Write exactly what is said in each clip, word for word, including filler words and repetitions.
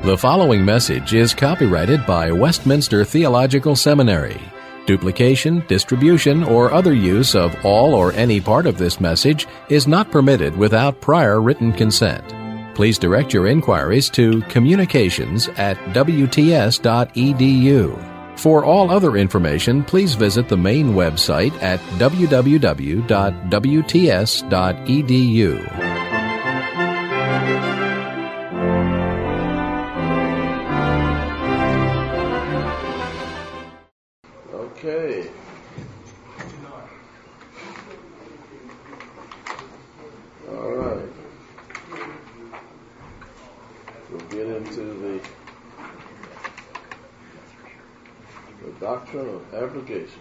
The following message is copyrighted by Westminster Theological Seminary. Duplication, distribution, or other use of all or any part of this message is not permitted without prior written consent. Please direct your inquiries to communications at w t s dot e d u. For all other information, please visit the main website at w w w dot w t s dot e d u. Okay. All right. We'll get into the, the doctrine of abrogation.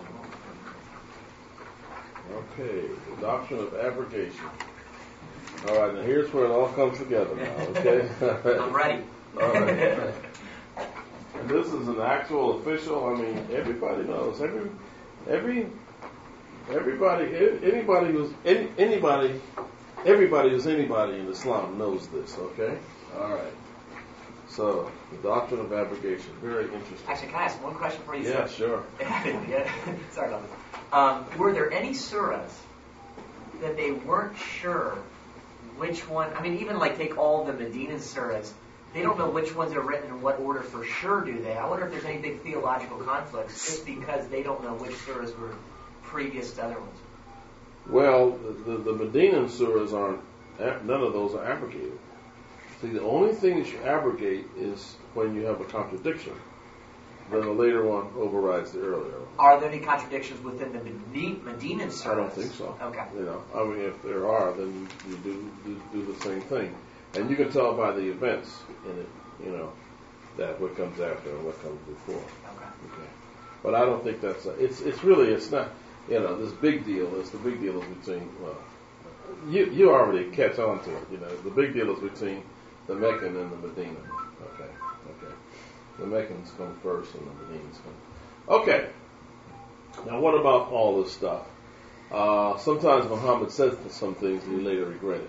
Okay, the doctrine of abrogation. All right, now here's where it all comes together now, okay? I'm ready. All right. And this is an actual official, I mean, everybody knows. Every, every, everybody, anybody who's, any, anybody, everybody who's anybody in Islam knows this, okay? All right. So, the doctrine of abrogation, very interesting. Actually, can I ask one question for you? Yeah, sir? sure. yeah. Sorry about this. Um, were there any surahs that they weren't sure which one, I mean, even like take all the Medina surahs, they don't know which ones are written in what order for sure, do they? I wonder if there's any big theological conflicts just because they don't know which surahs were previous to other ones. Well, the, the, the Medina surahs aren't, none of those are abrogated. See, the only thing that you abrogate is when you have a contradiction. Then the later one overrides the earlier one. Are there any contradictions within the Medina surahs? I don't think so. Okay. You know, I mean, if there are, then you, you do, do do the same thing. And you can tell by the events in it, you know, that what comes after and what comes before. Okay. Okay. But I don't think that's, a, it's it's really, it's not, you know, this big deal is, the big deal is between, well, you you already catch on to it, you know, the big deal is between the Meccan and the Medina. Okay, okay. The Meccans come first and the Medinas come. Okay. Now what about all this stuff? Uh, sometimes Muhammad says some things and he later regret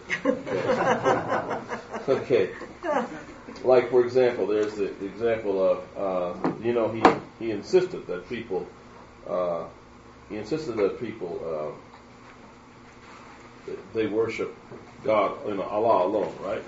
it. Okay. Okay. Like, for example, there's the, the example of, uh, you know, he, he insisted that people, uh, he insisted that people, uh, they worship God, you know, Allah alone, right?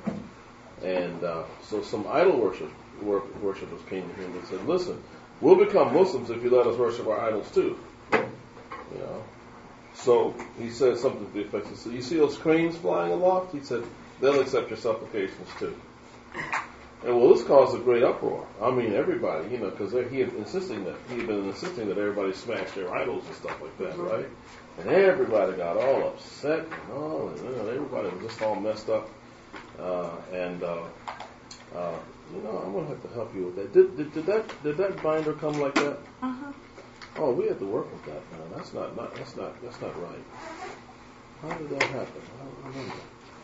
And uh, so some idol worship, worshippers came to him and said, listen, we'll become Muslims if you let us worship our idols too. You know. So he said something to the effect of, you see those cranes flying aloft? He said, they'll accept your supplications too. And well, this caused a great uproar. I mean, everybody, you know, because he had insisting that he had been insisting that everybody smash their idols and stuff like that, right? And everybody got all upset and all, and you know, everybody was just all messed up. Uh, and uh, uh, you know, I'm gonna have to help you with that. Did, did, did that did that binder come like that? Uh-huh. Oh, we had to work with that. Man. That's not, not that's not that's not right. How did that happen? I don't remember.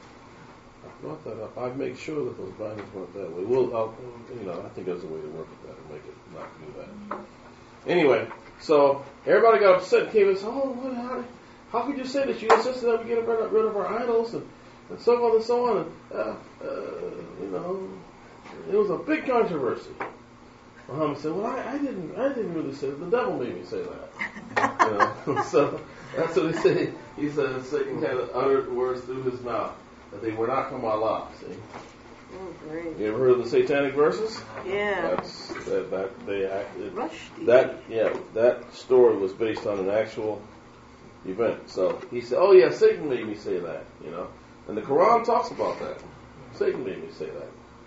I brought that up. I make sure that those binders weren't that way. We'll, I'll, you know, I think there's a way to work with that and make it not do that. Anyway, so everybody got upset and came and said, "Oh, what? How, how could you say that? You insisted that we get rid of our idols and, and so on and so on." And uh, uh, you know, it was a big controversy. Muhammad said, "Well, I, I didn't, I didn't really say it. The devil made me say that." You know, so that's what he said. He said Satan had uttered words through his mouth that they were not from Allah. See? Oh, great. You ever heard of the Satanic verses? Yeah. That's that, that they acted. Rushdie. That yeah, that story was based on an actual event. So he said, "Oh yeah, Satan made me say that." You know, and the Quran talks about that. Satan made me say that.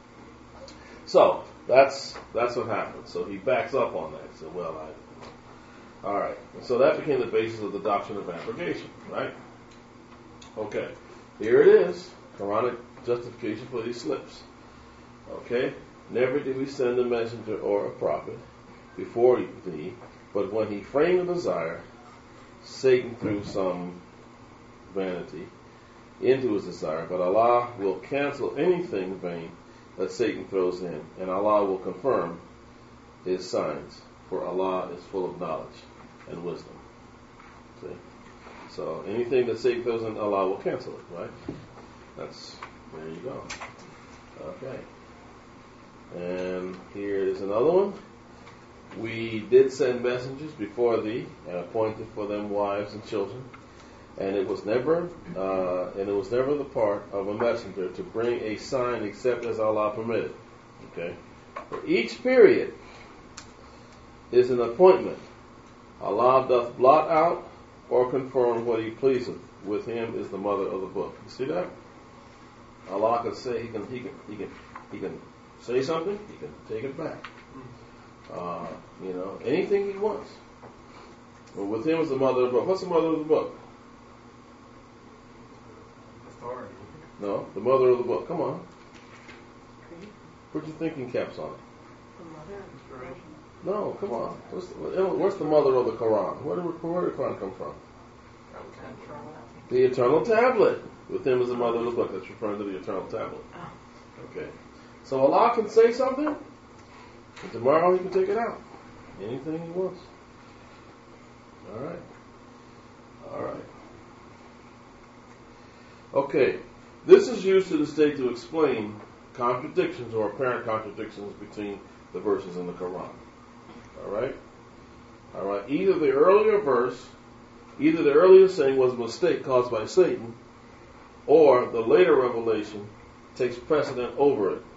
So that's that's what happened. So he backs up on that. He said, "Well, I." All right. So that became the basis of the doctrine of abrogation, right? Okay. Here it is. Quranic justification for these slips. Okay? Never did we send a messenger or a prophet before thee, but when he framed a desire, Satan threw some vanity into his desire, but Allah will cancel anything vain that Satan throws in, and Allah will confirm his signs, for Allah is full of knowledge and wisdom. See? So anything that Satan throws in, Allah will cancel it, right? That's, there you go. Okay. And here is another one. We did send messengers before thee, and appointed for them wives and children. And it was never, uh, and it was never the part of a messenger to bring a sign except as Allah permitted. Okay. For each period is an appointment. Allah doth blot out or confirm what He pleaseth. With Him is the mother of the book. You see that? Allah can say He can He can He can He can say something. He can take it back. Uh, you know, anything He wants. Well, with Him is the mother of the book. What's the mother of the book? Authority. No, the mother of the book. Come on. Put your thinking caps on it. The mother. No, come on. What's the, what's the mother of the Quran? Where did, where did the Quran come from? The eternal tablet. With Him is the mother of the book. That's referring to the eternal tablet. Okay. So Allah can say something, and tomorrow He can take it out. Anything He wants. All right. All right. Okay. This is used to the state to explain contradictions or apparent contradictions between the verses in the Quran. All right? All right. Either the earlier verse, either the earlier saying was a mistake caused by Satan, or the later revelation takes precedent over it.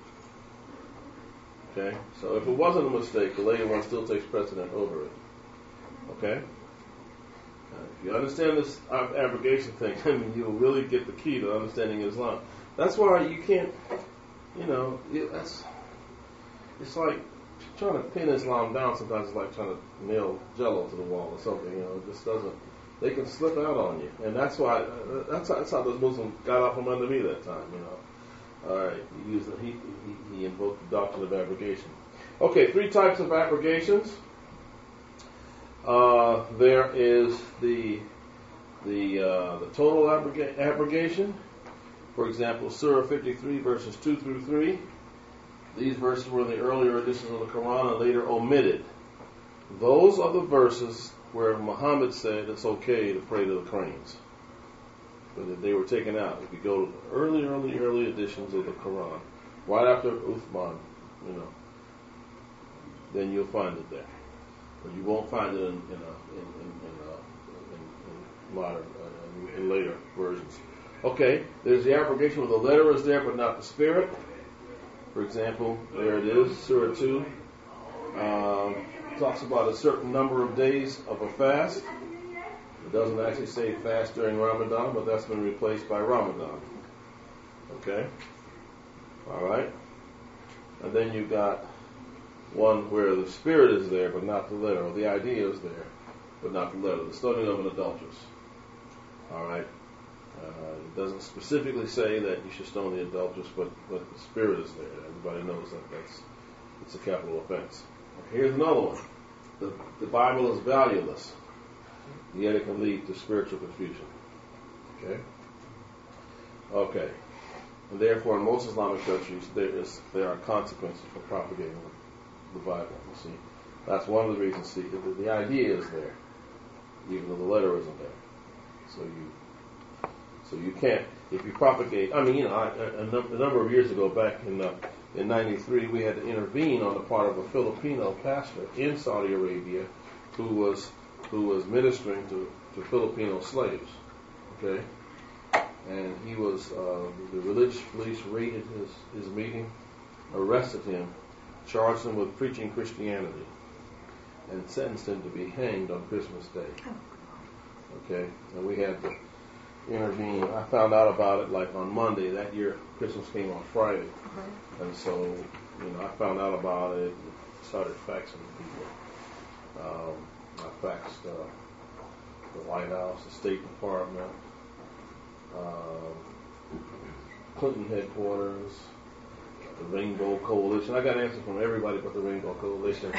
Okay? So if it wasn't a mistake, the later one still takes precedent over it. Okay? Now, if you understand this abrogation thing, I mean, you will really get the key to understanding Islam. That's why you can't, you know, it, that's, it's like trying to pin Islam down. Sometimes it's like trying to nail Jello to the wall or something. You know, it just doesn't. They can slip out on you, and that's why. Uh, that's how, that's how those Muslims got out from under me that time. You know. All right, he used he, he he invoked the doctrine of abrogation. Okay, three types of abrogations. Uh, there is the the uh, the total abroga- abrogation. For example, Surah fifty-three, verses two through three. These verses were in the earlier editions of the Quran and later omitted. Those are the verses where Muhammad said it's okay to pray to the cranes. But they were taken out. If you go to the early, early, early editions of the Quran, right after Uthman, you know, then you'll find it there. But you won't find it in, in, a, in, in, in, a, in, in modern, uh, in later versions. Okay, there's the abrogation where the letter is there but not the spirit. For example, there it is, Surah two. Um, talks about a certain number of days of a fast. It doesn't actually say fast during Ramadan, but that's been replaced by Ramadan. Okay? All right? And then you've got one where the spirit is there but not the letter, or the idea is there but not the letter. The stoning of an adulteress. All right? Uh, it doesn't specifically say that you should stone the adulteress, but, but the spirit is there. Everybody knows that that's it's a capital offense. Okay, here's another one. The, the Bible is valueless, yet it can lead to spiritual confusion. Okay? Okay. And therefore, in most Islamic countries, there is there are consequences for propagating the Bible. You see, that's one of the reasons. See, the, the idea is there, even though the letter isn't there. So you. So you can't, if you propagate, I mean, you know, I, a, a, num- a number of years ago, back in uh, in ninety-three, we had to intervene on the part of a Filipino pastor in Saudi Arabia who was who was ministering to, to Filipino slaves, okay? And he was, uh, the religious police raided his, his meeting, arrested him, charged him with preaching Christianity, and sentenced him to be hanged on Christmas Day. Okay? And we had to intervene. I found out about it like on Monday. That year, Christmas came on Friday. Uh-huh. And so, you know, I found out about it and started faxing people. Um, I faxed uh, the White House, the State Department, um, Clinton headquarters, the Rainbow Coalition. I got answers from everybody but the Rainbow Coalition.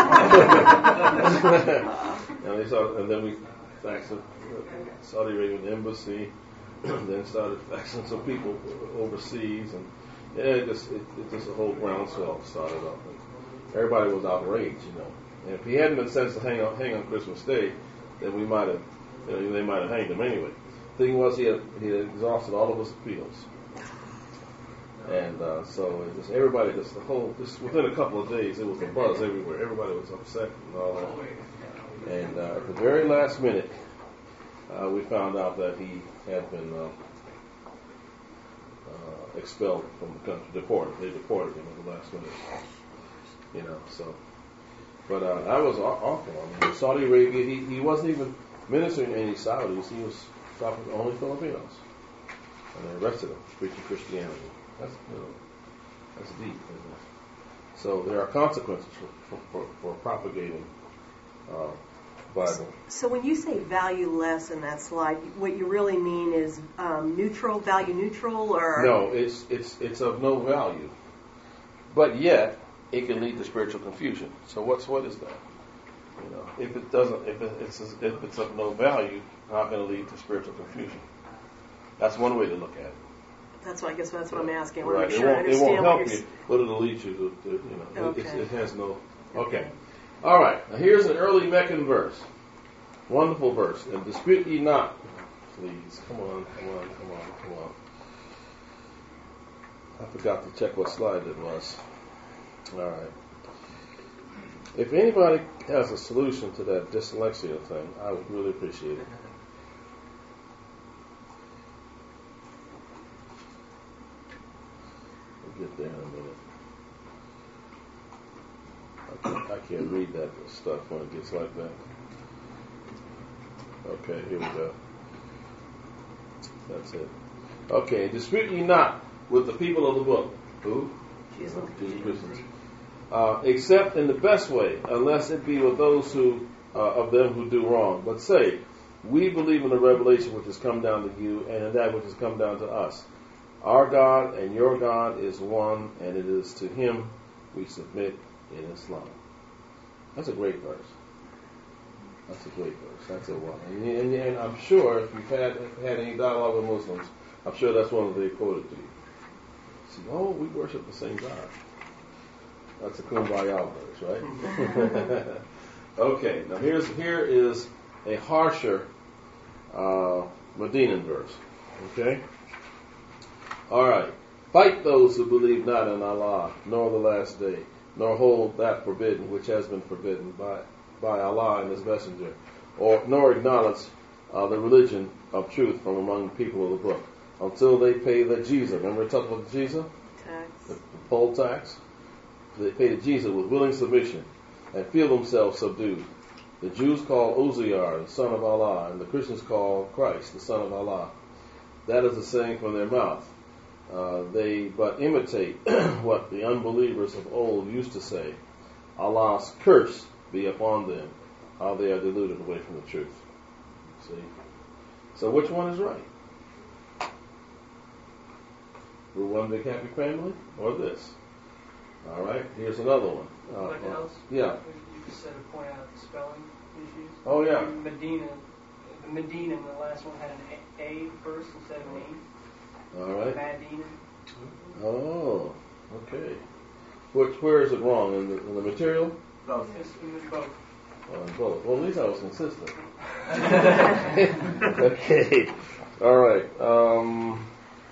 and, they started, and then we faxed the Saudi Arabian embassy, and then started faxing some people overseas, and yeah, it just it, it just a whole groundswell started up. And everybody was outraged, you know. And if he hadn't been sentenced to hang on hang on Christmas Day, then we might have, you know, they might have hanged him anyway. The thing was, he had he had exhausted all of his appeals. And uh, so it was everybody, just the whole, just within a couple of days, it was a buzz everywhere. Everybody was upset and all that. And uh, at the very last minute, uh, we found out that he had been uh, uh, expelled from the country, deported. They deported him at the last minute. You know, so. But uh, that was aw- awful. I mean, in Saudi Arabia, he, he wasn't even ministering to any Saudis. He was talking to only Filipinos. And they arrested him, preaching Christianity. That's, you know, that's deep, isn't it? So there are consequences for, for, for propagating uh, Bible. So when you say valueless in that slide, what you really mean is um, neutral, value neutral, or No, it's it's it's of no value, but yet it can lead to spiritual confusion. So what's what is that? You know, if it doesn't, if it, it's if it's of no value, how can it lead to spiritual confusion? That's one way to look at it. That's what I guess that's what I'm asking. I want Right. to make It sure I won't, it understand won't what help you're. you, but it'll lead you to, to you know, Okay. it, it has no. Okay. All right. Now here's an early Meccan verse. Wonderful verse. And dispute ye not, please. Come on, come on, come on, come on. I forgot to check what slide it was. All right. If anybody has a solution to that dyslexia thing, I would really appreciate it. We'll get there in a minute. I can't, I can't read that stuff when it gets like that. Okay, here we go. That's it. Okay, dispute ye not with the people of the book. Who? Jesus. Jesus Christians. Uh, except in the best way, unless it be with those who uh, of them who do wrong. But say, we believe in the revelation which has come down to you, and in that which has come down to us. Our God and your God is one, and it is to Him we submit in Islam. That's a great verse. That's a great verse. That's a one. And, and, and I'm sure if you've had had any dialogue with Muslims, I'm sure that's one that they quoted to you. See, oh, we worship the same God. That's a Kumbaya verse, right? Okay, now here's here is a harsher uh, Medinan verse. Okay? All right. Fight those who believe not in Allah, nor the last day, nor hold that forbidden which has been forbidden by, by Allah and His Messenger, or nor acknowledge uh, the religion of truth from among the people of the book, until they pay the jizya. Remember we talked about the jizya? Tax. The, the poll tax? They pay the jizya with willing submission and feel themselves subdued. The Jews call Uzayyar, the son of Allah, and the Christians call Christ, the son of Allah. That is the saying from their mouth. Uh, they but imitate what the unbelievers of old used to say. Allah's curse be upon them, how they are deluded away from the truth. See? So which one is right? We're one big happy family, or this? All right, here's another one. Uh, What else? Yeah. You just said to point out the spelling issues. Oh, yeah. Medina, the Medina in the last one had an A, a first instead of an E. All right. Medina. Oh, okay. Which, where is it wrong? In the, in the material? Both. It's in both. Or in both? Well, at least I was consistent. Okay. All right. Um,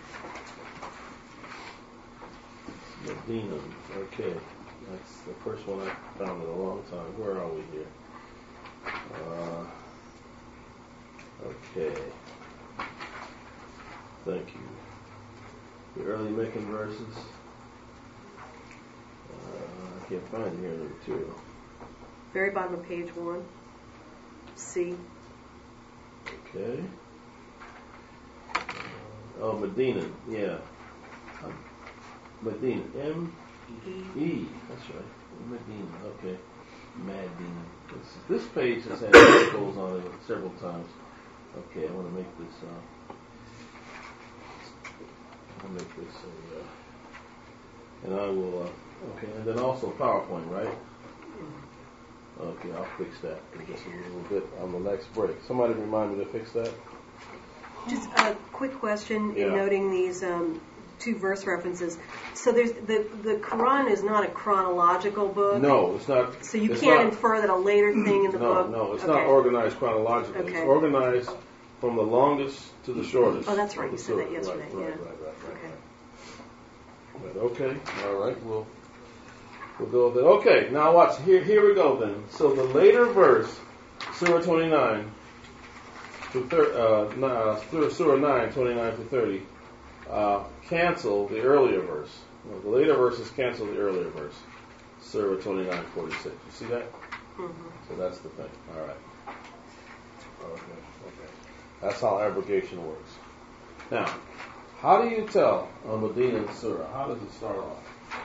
Medina. Okay. That's the first one I found in a long time. Where are we here? Uh, okay. Thank you. The early Meccan verses. Uh, I can't find it here in the material. Very bottom of page one. C. Okay. Uh, oh, Medina. Yeah. Um, Medina. M E. E. That's right. Medina. Okay. Medina. This, this page has had articles on it several times. Okay, I want to make this. Uh, I'll make this a. Uh, and I will. Uh, okay, and then also PowerPoint, right? Okay, I'll fix that in just a little bit on the next break. Somebody remind me to fix that. Just a quick question Yeah. in noting these um, two verse references. So there's the the Quran is not a chronological book. No, it's not. So you it's can't not, infer that a later thing in the no, book. No, it's okay. not organized chronologically. Okay. It's organized from the longest to the shortest. Oh, that's right. of You the said that surah. yesterday. Right, right, yeah. right, right, right, Okay. right. But okay, all right, we'll we'll go with it. Okay, now watch. Here, here we go then. So the later verse, Surah twenty-nine, to thir- uh, uh, Surah nine, twenty-nine to thirty, uh, cancel the earlier verse. Well, the later verses cancel the earlier verse, Surah twenty-nine, forty-six. You see that? Mm-hmm. So that's the thing. All right. Okay. Okay. That's how abrogation works. Now, how do you tell a Medina surah? How does it start off?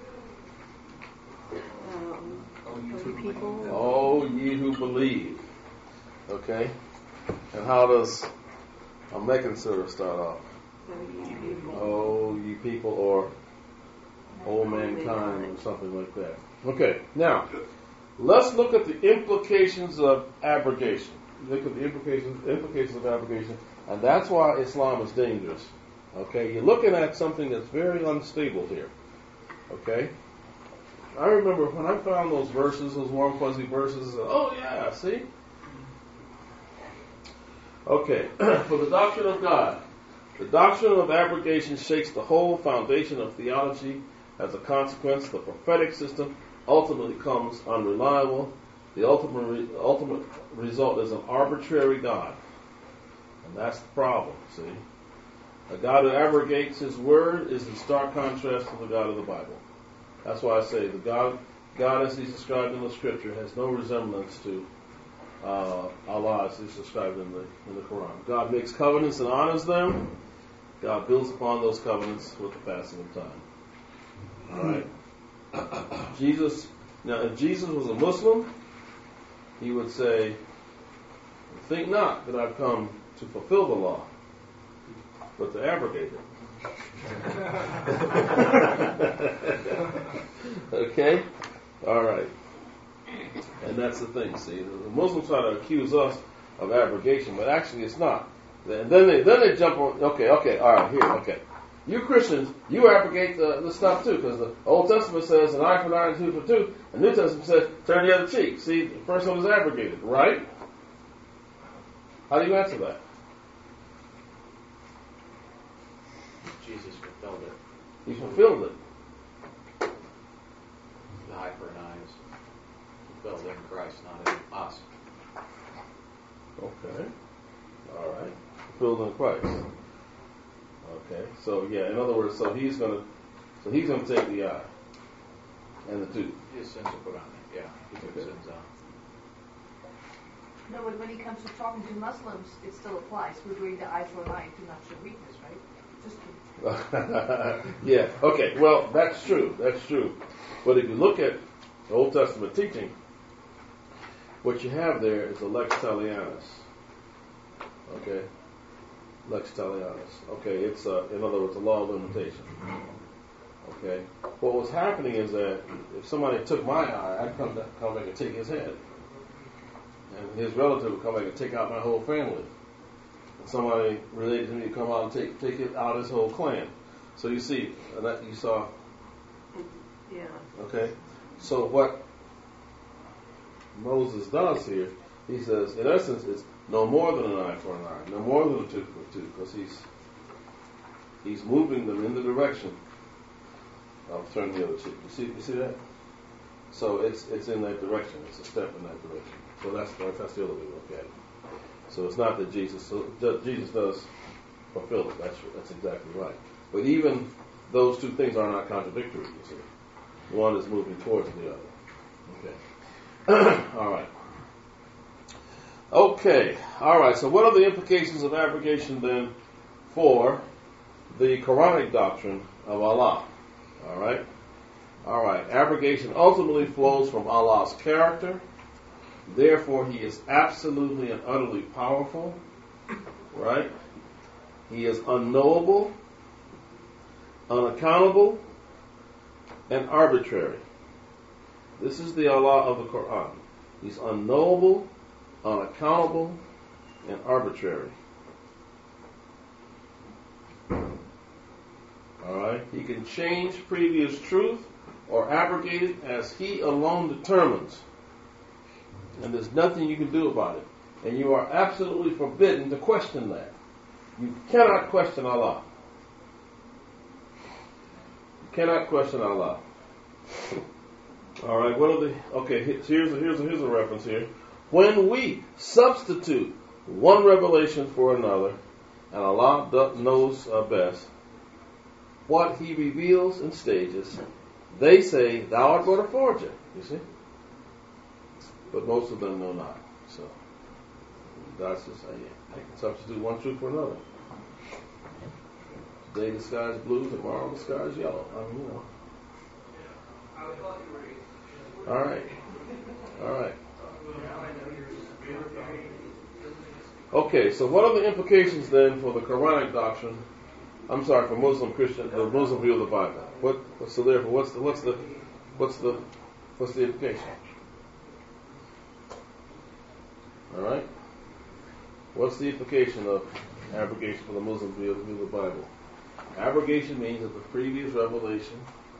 Um, oh, people. Oh, ye who believe. Okay. And how does a Meccan surah start off? Oh, ye people, or oh, mankind, or something like that. Okay. Now, let's look at the implications of abrogation. Look at the implications implications of abrogation, and that's why Islam is dangerous. Okay, you're looking at something that's very unstable here. Okay, I remember when I found those verses, those warm fuzzy verses. Oh yeah, see. Okay, for the doctrine of God, the doctrine of abrogation shakes the whole foundation of theology. As a consequence, the prophetic system ultimately comes unreliable. The ultimate re- ultimate result is an arbitrary God. And that's the problem, see? A God who abrogates his word is in stark contrast to the God of the Bible. That's why I say the God, God as he's described in the scripture has no resemblance to uh, Allah as he's described in the, in the Quran. God makes covenants and honors them. God builds upon those covenants with the passing of time. All right? Jesus, now if Jesus was a Muslim, he would say, think not that I've come to fulfill the law, but to abrogate it. Okay? All right. And that's the thing, see. The Muslims try to accuse us of abrogation, but actually it's not. And then they then they jump on, okay, okay, all right, here, okay. You Christians, you abrogate the, the stuff too, because the Old Testament says an eye for an eye and tooth for tooth. The New Testament says turn the other cheek. See, the first one is abrogated, right? How do you answer that? Jesus fulfilled it. He fulfilled it. The eye for an eye is fulfilled in Christ, not in us. Okay. All right. Fulfilled in Christ. Okay. So yeah, in other words, so he's gonna, so he's gonna take the eye and the tooth. His sins are put on him. Yeah, he took his Okay. sins on. No, but when it comes to talking to Muslims, it still applies. We're doing the eye for an eye to not show weakness, right? Just to... Yeah. Okay. Well, that's true. That's true. But if you look at the Old Testament teaching, what you have there is a lex talionis. Okay. Lex talionis. Okay. It's uh, in other words, a law of limitation. Okay. What was happening is that if somebody took my eye, I'd come to, come back and take his head, and his relative would come back and take out my whole family. And somebody related to me would come out and take take it out his whole clan. So you see, and that you saw. Yeah. Okay. So what Moses does here, he says, in essence, it's no more than an eye for an eye, no more than a tooth for a tooth, because he's he's moving them in the direction of turning the other cheek. You see, you see that? So it's it's in that direction. It's a step in that direction. So that's that's the other way to look at it. So it's not that Jesus so Jesus does fulfill it. That's that's exactly right. But even those two things are not contradictory. You see, one is moving towards the other. Okay. All right. Okay. All right. So what are the implications of abrogation then for the Quranic doctrine of Allah? All right. All right. Abrogation ultimately flows from Allah's character. Therefore, He is absolutely and utterly powerful. Right? He is unknowable, unaccountable, and arbitrary. This is the Allah of the Quran. He's unknowable, unaccountable, and arbitrary. Alright? He can change previous truth or abrogate it as He alone determines. And there's nothing you can do about it. And you are absolutely forbidden to question that. You cannot question Allah. You cannot question Allah. All right, what are the, okay, here's a, here's a, here's a reference here. When we substitute one revelation for another, and Allah does, knows uh, best what He reveals in stages, they say, thou art but a forger, you see? But most of them know not. So, that's just, I, I can substitute one truth for another. Today the sky is blue, tomorrow the sky is yellow. I mean, you know. All right. All right. Okay, so what are the implications then for the Quranic doctrine? I'm sorry, for Muslim Christian, the Muslim view of the Bible. What? So therefore, what's the what's the what's the what's the implication? All right. What's the implication of abrogation for the Muslim view of the Bible? Abrogation means that the previous revelation,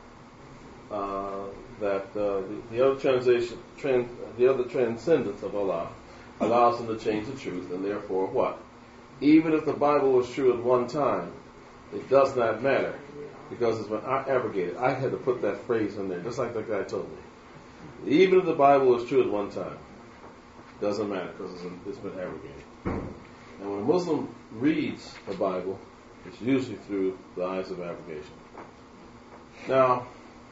uh, that uh, the, the other translation, trans, the other transcendence of Allah, allows them to change the truth, and therefore what? Even if the Bible was true at one time, it does not matter, because it's been abrogated. I had to put that phrase in there, just like that guy told me. Even if the Bible was true at one time, it doesn't matter, because it's, it's been abrogated. And when a Muslim reads the Bible, it's usually through the eyes of abrogation. Now,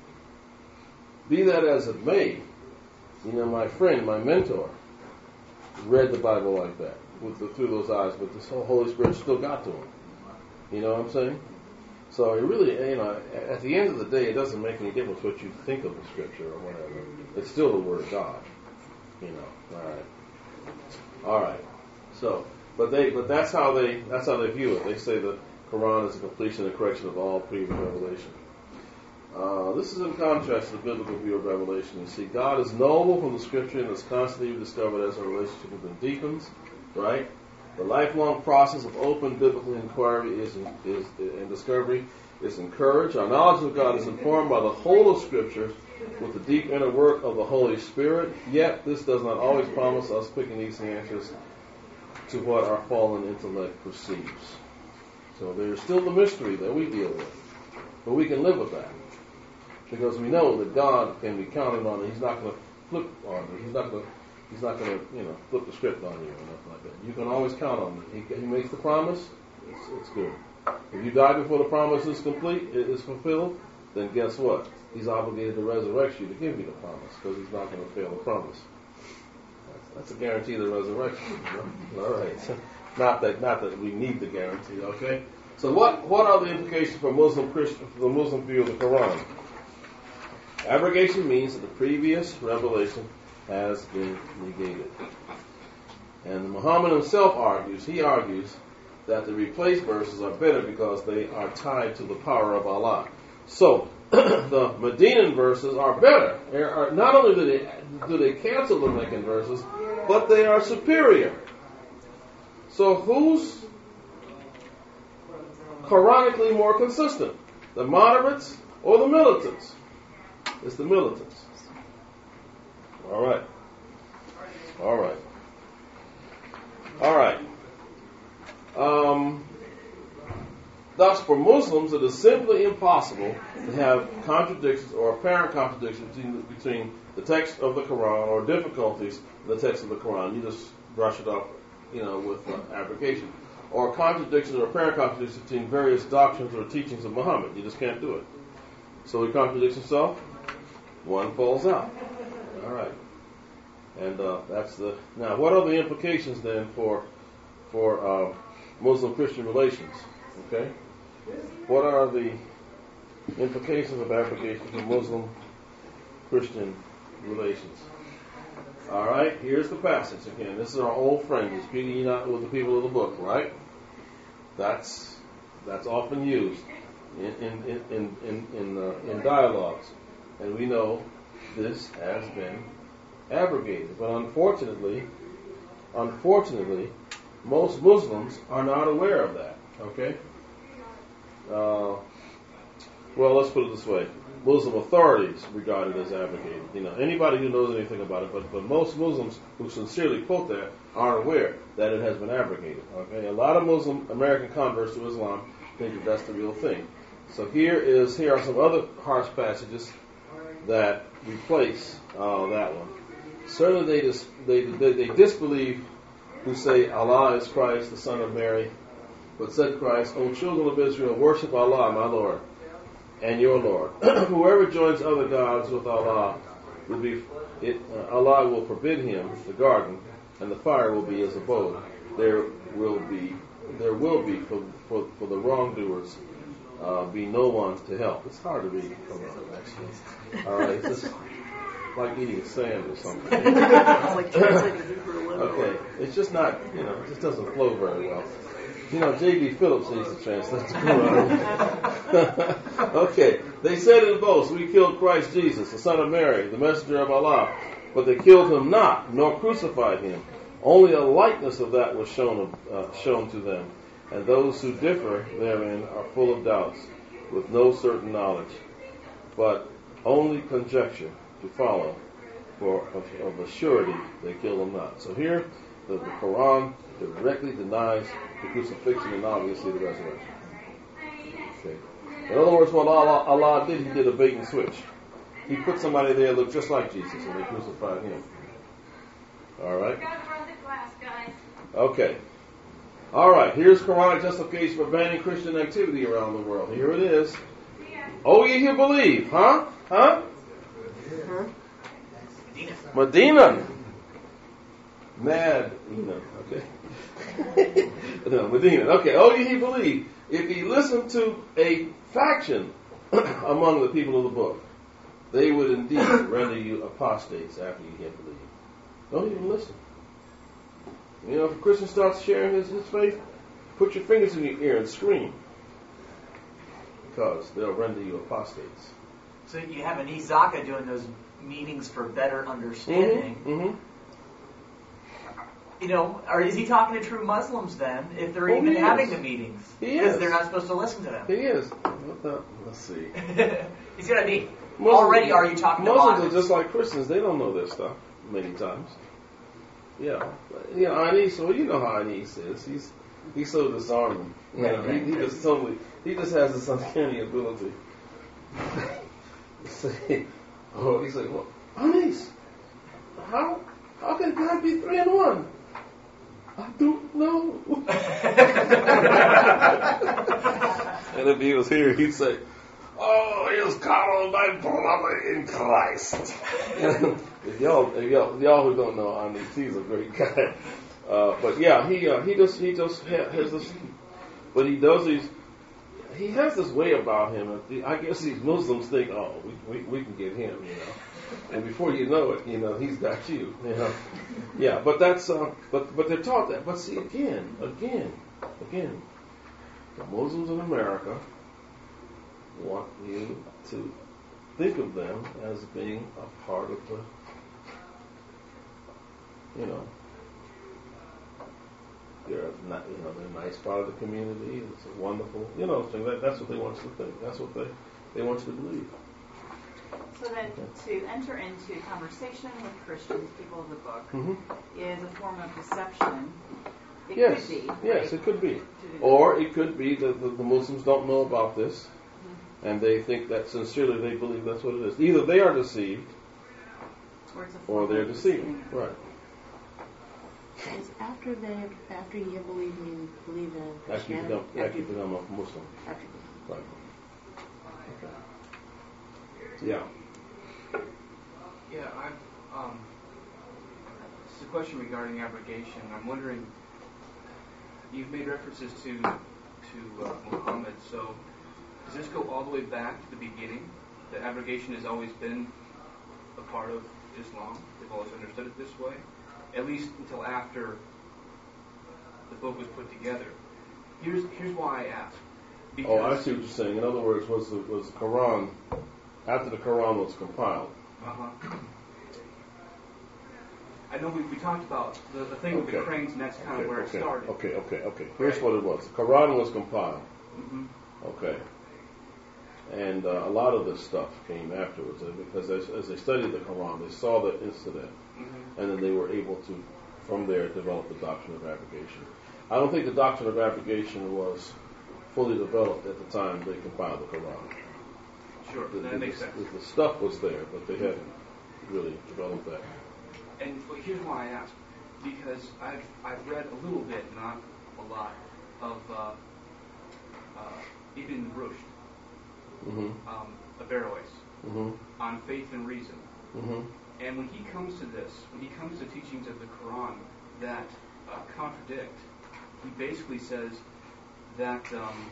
be that as it may, you know, my friend, my mentor, read the Bible like that, with the, through those eyes, but the Holy Spirit still got to him. You know what I'm saying? So it really, you know, at the end of the day, it doesn't make any difference what you think of the Scripture or whatever. It's still the Word of God. You know. All right. All right. So, but they, but that's how they, that's how they view it. They say the Quran is a completion and correction of all previous revelation. Uh, this is in contrast to the biblical view of revelation. You see, God is knowable from the Scripture and is constantly discovered as our relationship with Him deepens, right? The lifelong process of open biblical inquiry is, is and discovery is encouraged. Our knowledge of God is informed by the whole of Scripture with the deep inner work of the Holy Spirit. Yet, this does not always promise us quick and easy answers to what our fallen intellect perceives. So there's still the mystery that we deal with, but we can live with that. Because we know that God can be counted on, and He's not going to flip on you. He's not going to, He's not going to, you know, flip the script on you or nothing like that. You can always count on Him. He, he makes the promise. It's, it's good. If you die before the promise is complete, it is fulfilled, then guess what? He's obligated to resurrect you to give you the promise, because He's not going to fail the promise. That's, that's a guarantee of the resurrection. You know? All right. Not that, not that we need the guarantee. Okay. So what, what are the implications for Muslim Christian, for the Muslim view of the Quran? Abrogation means that the previous revelation has been negated. And Muhammad himself argues, he argues that the replaced verses are better because they are tied to the power of Allah. So, the Medinan verses are better. They are, not only do they, do they cancel the Meccan verses, but they are superior. So who's Quranically more consistent? The moderates or the militants? It's the militants. All right. All right. All right. Um, thus, for Muslims, it is simply impossible to have contradictions or apparent contradictions between, between the text of the Quran or difficulties in the text of the Quran. You just brush it off, you know, with uh, abrogation. Or contradictions or apparent contradictions between various doctrines or teachings of Muhammad. You just can't do it. So he contradicts himself. One falls out. All right, and uh, that's the. Now, what are the implications then for for uh, Muslim-Christian relations? Okay, what are the implications of abrogation for Muslim-Christian relations? All right, here's the passage again. This is our old friend, it's speaking not with the people of the book, right? That's that's often used in in in in in, uh, in dialogues. And we know this has been abrogated. But unfortunately, unfortunately, most Muslims are not aware of that. Okay? Uh, well, let's put it this way. Muslim authorities regard it as abrogated. You know, anybody who knows anything about it, but, but most Muslims who sincerely quote that aren't aware that it has been abrogated. Okay? A lot of Muslim American converts to Islam think that that's the real thing. So here is here are some other harsh passages that replace uh, that one. Certainly they, dis, they, they they disbelieve who say Allah is Christ, the Son of Mary. But said Christ, O children of Israel, worship Allah, my Lord, and your Lord. Whoever joins other gods with Allah will be it. Uh, Allah will forbid him the garden, and the fire will be his abode. There will be there will be for for, for the wrongdoers uh, be no one to help. It's hard to read. Come on, actually. All right, it's just like eating sand or something. It's like translating Hebrew literally. Okay, it's just not, you know, it just doesn't flow very well. You know, J B Phillips needs to translate the Quran. Okay, they said in boast, we killed Christ Jesus, the Son of Mary, the messenger of Allah, but they killed him not, nor crucified him. Only a likeness of that was shown uh, shown to them, and those who differ therein are full of doubts, with no certain knowledge, but only conjecture to follow, for of, of a surety they killed him not. So here, the, the Quran directly denies the crucifixion and obviously the resurrection. Okay. In other words, what Allah, Allah did, He did a bait and switch. He put somebody there that looked just like Jesus, and they crucified him. All right. Okay. All right. Here's Quranic justification for banning Christian activity around the world. Here it is. Oh, ye who believe, huh? Huh? Medina. Mad, you know, okay. No, Medina. Okay, oh, ye believe. If ye listen to a faction among the people of the book, they would indeed render you apostates after you have believed. Don't even listen. You know, if a Christian starts sharing his, his faith, put your fingers in your ear and scream, because they'll render you apostates. So you have an Izaka doing those meetings for better understanding. Mm-hmm. Mm-hmm. You know, or is he talking to true Muslims then, if they're Oh, even he having is. the meetings? He Because is. they're not supposed to listen to them. He is. What the, let's see. You see what I mean? Muslims- Already are you talking to Muslims Muslims? are just like Christians. They don't know this stuff many times. Yeah. You know, Anis, well, you know how Anis is. He's he's so disarming. You know, he, he just totally, he just has this uncanny ability. Say, oh, he's like, well, Anis, how, how can God be three and one? I don't know. And if he was here, he'd say, oh, he was called by brother in Christ. if y'all, if y'all, y'all who don't know Anis, he's a great guy. Uh, but yeah, he uh, he just he just ha- has this, but he does these. He has this way about him. I guess these Muslims think, oh, we we, we can get him, you know. And before you know it, you know, he's got you, you know. Yeah, but that's uh, but but they're taught that. But see, again, again, again, the Muslims in America want you to think of them as being a part of the, you know, they're not, you know, they're a nice part of the community. It's a wonderful, you know, thing. That, that's what they want you to think. That's what they they want you to believe. So then, to enter into conversation with Christians, people of the book, Mm-hmm. is a form of deception. It Yes, could be. yes, right? it could be. Or it could be that the, the Muslims don't know about this, Mm-hmm. and they think that sincerely they believe that's what it is. Either they are deceived, Or, it's a or form they're of deceiving. Right. Is after they after you believe you believe in After you Christianity? become, after you become a Muslim. after Right. Okay. Yeah. Yeah, I've, um, it's a question regarding abrogation. I'm wondering, you've made references to to uh, Muhammad, so does this go all the way back to the beginning? That abrogation has always been a part of Islam? They've always understood it this way? At least until after the book was put together. Here's here's why I ask. Because Oh, I see what you're saying. In other words, was the was the Quran after the Quran was compiled? Uh-huh. I know we, we talked about the, the thing with Okay. the cranes, and that's kind Okay, of where okay, it started. okay, okay, okay. Here's what it was. The Quran was compiled. Mm-hmm. Okay. And uh, a lot of this stuff came afterwards uh, because as, as they studied the Quran, they saw the incident, Mm-hmm. and then they were able to, from there, develop the doctrine of abrogation. I don't think the doctrine of abrogation was fully developed at the time they compiled the Quran. Sure, The, that the, makes the, sense. the stuff was there, but they hadn't really developed that. And well, here's why I ask, because I've I've read a little bit, not a lot, of uh, uh, Ibn Rushd, Mm-hmm. um, Averroes, Mm-hmm. on faith and reason. Mm-hmm. And when he comes to this, when he comes to teachings of the Quran that uh, contradict, he basically says that um,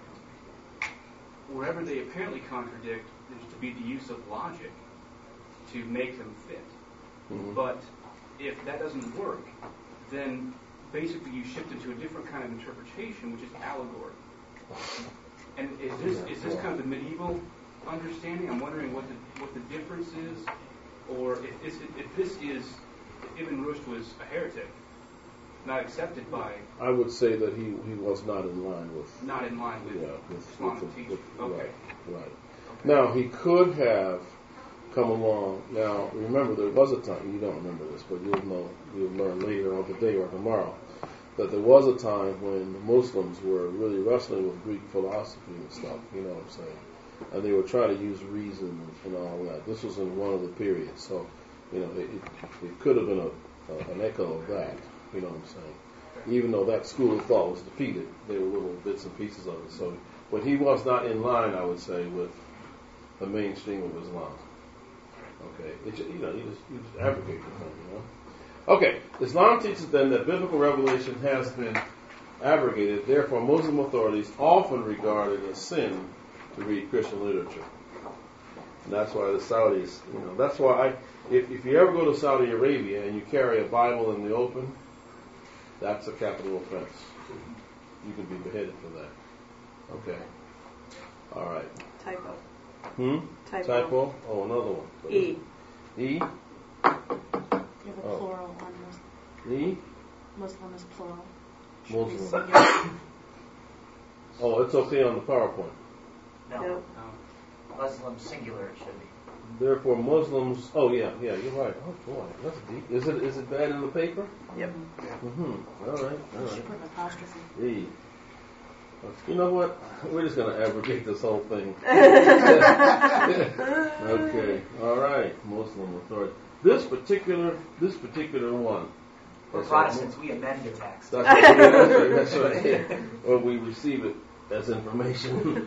wherever they apparently contradict, there's to be the use of logic to make them fit. Mm-hmm. But if that doesn't work, then basically you shift into a different kind of interpretation, which is allegory. And is this is this kind of the medieval understanding? I'm wondering what the what the difference is, or if this if this is if Ibn Rushd was a heretic, not accepted by, I would say that he, he was not in line with not in line with yeah with, Islamic with, the, teaching. with Okay. right right. Now he could have come along. Now remember, there was a time, you don't remember this, but you'll know, you'll learn later on today or tomorrow, that there was a time when the Muslims were really wrestling with Greek philosophy and stuff. You know what I'm saying? And they were trying to use reason and all that. This was in one of the periods, so you know it, it, it could have been a, a, an echo of that. You know what I'm saying? Even though that school of thought was defeated, there were little bits and pieces of it. So, but he was not in line, I would say, with the mainstream of Islam. Okay, it, you know, he just, he just abrogated the thing, you know. Okay, Islam teaches then that biblical revelation has been abrogated. Therefore, Muslim authorities often regard it as sin to read Christian literature. And that's why the Saudis, you know, that's why I, if, if you ever go to Saudi Arabia and you carry a Bible in the open, that's a capital offense. You can be beheaded for that. Okay. All right. Typo. Hmm? Typo. Typo? Oh, another one. E. E? You have a Oh. plural on Muslim. E? Muslim is plural. Muslim. Should be singular. Oh, it's okay on the PowerPoint. No, No. no. Muslim singular it should be. Therefore, Muslims. Oh, yeah, yeah, you're right. Oh, boy, that's deep. Is it is it bad in the paper? Yep. Mm-hmm. All right, all You should right. put an apostrophe. E. You know what? We're just going to abrogate this whole thing. Okay. All right. Muslim authority. This particular, this particular one. We're That's Protestants, we amend the text. That's right. That's right. That's right. Yeah. Or we receive it as information.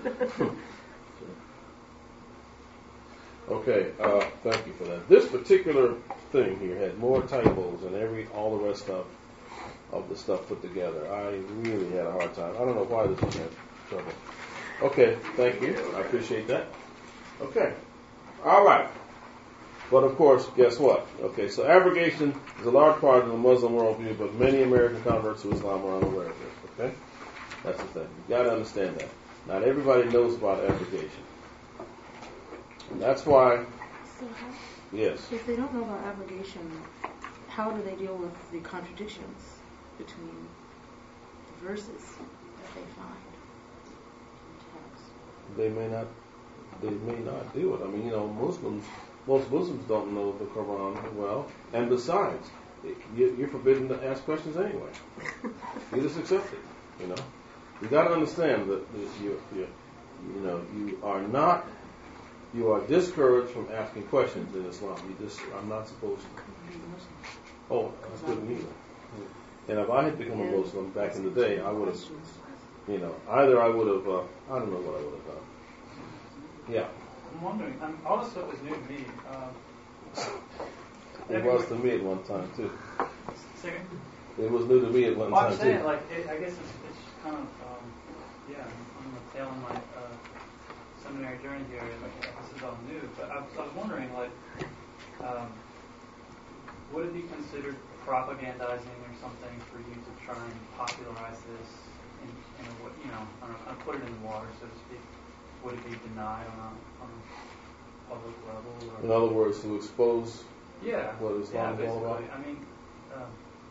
Okay. Uh, thank you for that. This particular thing here had more typos than every all the rest of of the stuff put together. I really had a hard time. I don't know why this one had trouble. Okay. Thank you. I appreciate that. Okay. All right. But of course, guess what? Okay, so abrogation is a large part of the Muslim worldview, but many American converts to Islam are unaware of this. Okay, that's the thing. You got to understand that. Not everybody knows about abrogation, and that's why. So how, Yes. if they don't know about abrogation, how do they deal with the contradictions between the verses that they find in text? They may not. They may not do it. I mean, you know, Muslims. Most Muslims don't know the Quran well, and besides, you're forbidden to ask questions anyway. You just accept it. You know, you got to understand that you, you, you know, you are not, you are discouraged from asking questions in Islam. You just are not supposed to. Oh, I couldn't either. And if I had become a Muslim back in the day, I would have, you know, either I would have, uh, I don't know what I would have done. Yeah. I'm wondering, um, all this stuff is new to me. Um, It was to me at one time too. second? It was new to me at one Well, time I'm saying, too. like, it, I guess it's, it's kind of, um, yeah, I'm on the tail of my uh, seminary journey here. Like, this is all new. But I was, I was wondering, like, um, would it be considered propagandizing or something for you to try and popularize this in, in a way, you know, I don't know, kind of put it in the water, so to speak? Would it be denied on a, on a public level? Or? In other words, to expose Yeah. what Islam yeah, is all about? basically. I mean, um,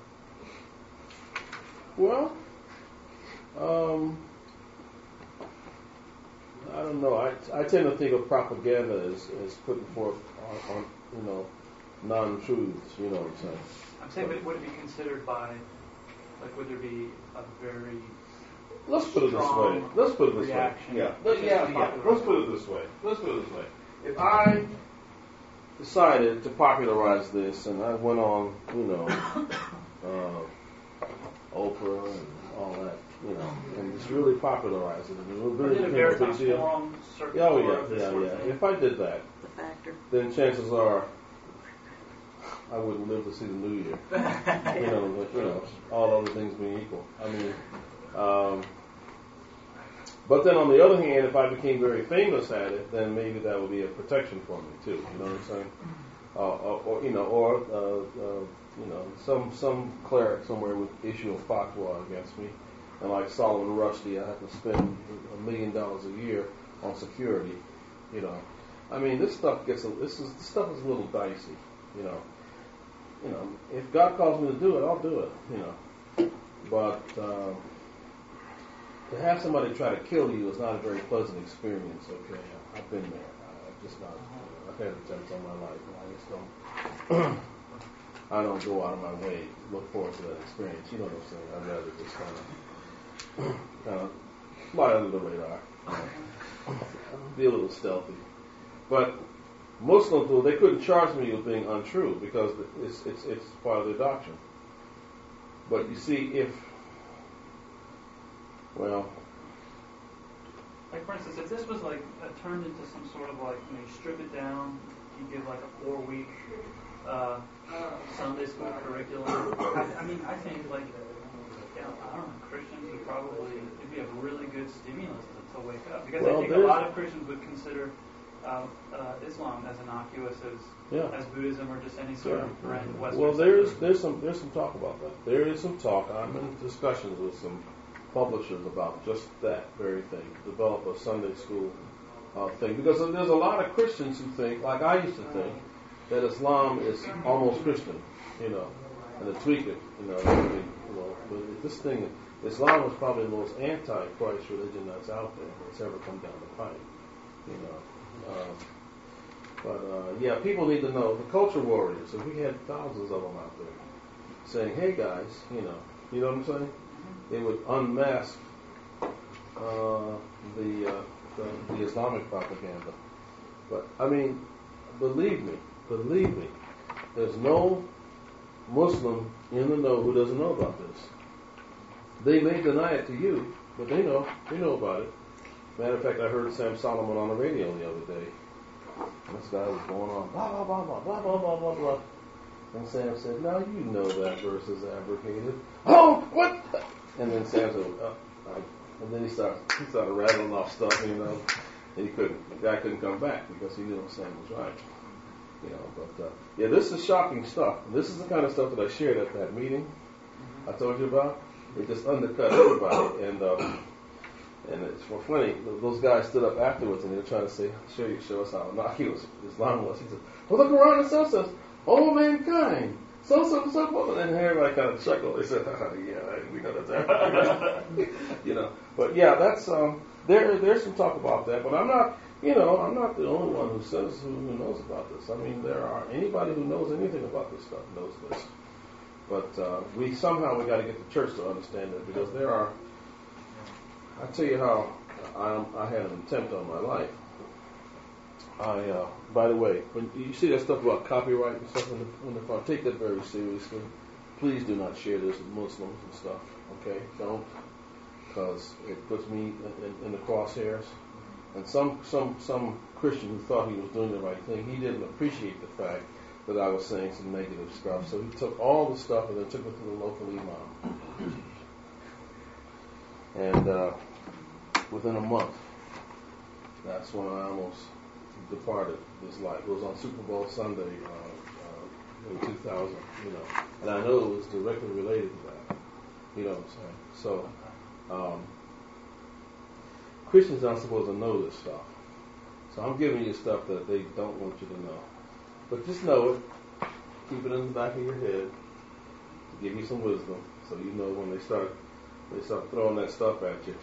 Well, um, I don't know. I, I tend to think of propaganda as, as putting forth on, on you know non-truths. You know what I'm saying? I'm saying, but would it be considered by, like, would there be a very let's put it this way. strong Let's put it this way. reaction Yeah. just Yeah, to yeah. popularize Let's put it this way. Let's put it this way. If I decided to popularize this, and I went on, you know, uh, Oprah and all that, you know, and just really popularize it, and it Or really did a became a big Veritas deal. forum, circuit Oh board, yeah, this yeah, sort of yeah. thing. If I did that, The factor. then chances are I wouldn't live to see the new year. You know, but, you know, all other things being equal. I mean, um, but then on the other hand, if I became very famous at it, then maybe that would be a protection for me too. You know what I'm saying? Uh, or, or you know, or uh, uh, you know, some some cleric somewhere would issue a fatwa against me, and like Solomon Rushdie, I have to spend a million dollars a year on security. You know, I mean, this stuff gets a, this is this stuff is a little dicey. You know, you know, if God calls me to do it, I'll do it. You know, but uh, to have somebody try to kill you is not a very pleasant experience. Okay, I've been there. I've just not. You know, I've had attempts on my life, and I just don't. I don't go out of my way to look forward to that experience. You know what I'm saying? I'd rather just kind of, kind of fly under the radar, be a little stealthy. But Muslims, though, they couldn't charge me with being untrue because it's it's it's part of their doctrine. But you see, if well, like for instance, if this was like uh, turned into some sort of like, you know, you strip it down, you give like a four week uh, Sunday school curriculum. I, I mean, I think like, yeah, I don't know, Christians would probably, it'd be a really good stimulus to, to wake up, because well, I think a lot of Christians would consider uh, uh, Islam as innocuous as yeah. as Buddhism or just any sort Yeah. of brand Western. Well, there's there's some there's some talk about that. There is some talk. I'm in discussions with some publishers about just that very thing. Develop a Sunday school uh, thing, because there's a lot of Christians who think, like I used to think, that Islam is almost Christian, you know, and to tweak it, you know. I mean, you know, but this thing, Islam is probably the most anti-Christ religion that's out there that's ever come down the pipe, you know. Uh, but uh, yeah, people need to know the culture warriors. And we had thousands of them out there saying, "Hey guys, you know, you know what I'm saying?" They would unmask uh, the, uh, the the Islamic propaganda. But I mean, believe me. Believe me, there's no Muslim in the know who doesn't know about this. They may deny it to you, but they know. They know about it. Matter of fact, I heard Sam Solomon on the radio the other day. This guy was going on, blah, blah, blah, blah, blah, blah, blah, blah, blah. And Sam said, now you know that verse is abrogated. Oh, what? And then Sam said, oh, uh, and then he started, he started rattling off stuff, you know. And he couldn't, the guy couldn't come back because he knew what Sam was right. You know, but uh, yeah, this is shocking stuff. This is the kind of stuff that I shared at that meeting I told you about. It just undercut everybody, and um, and it's for funny. Those guys stood up afterwards and they were trying to say, "Show you, show us how innocuous Islam was." He said, "Well, the Quran itself says all mankind, so so so forth." And everybody kind of chuckled. They said, oh, "Yeah, we know that's happening." You know, but yeah, that's um, there. There's some talk about that, but I'm not. You know, I'm not the only one who says who knows about this. I mean, there are anybody who knows anything about this stuff knows this. But uh, we somehow we got to get the church to understand it, because there are. I tell you how I, I had an attempt on my life. I, uh, by the way, when you see that stuff about copyright and stuff in the, in the farm, take that very seriously. Please do not share this with Muslims and stuff. Okay, don't, because it puts me in, in, in the crosshairs. And some, some, some Christian who thought he was doing the right thing, he didn't appreciate the fact that I was saying some negative stuff. So he took all the stuff and then took it to the local imam. And uh, within a month, that's when I almost departed this life. It was on Super Bowl Sunday uh, uh, in two thousand, you know. And I know it was directly related to that. You know what I'm saying? So, um, Christians aren't supposed to know this stuff. So I'm giving you stuff that they don't want you to know. But just know it. Keep it in the back of your head to give you some wisdom, so you know when they start they start throwing that stuff at you.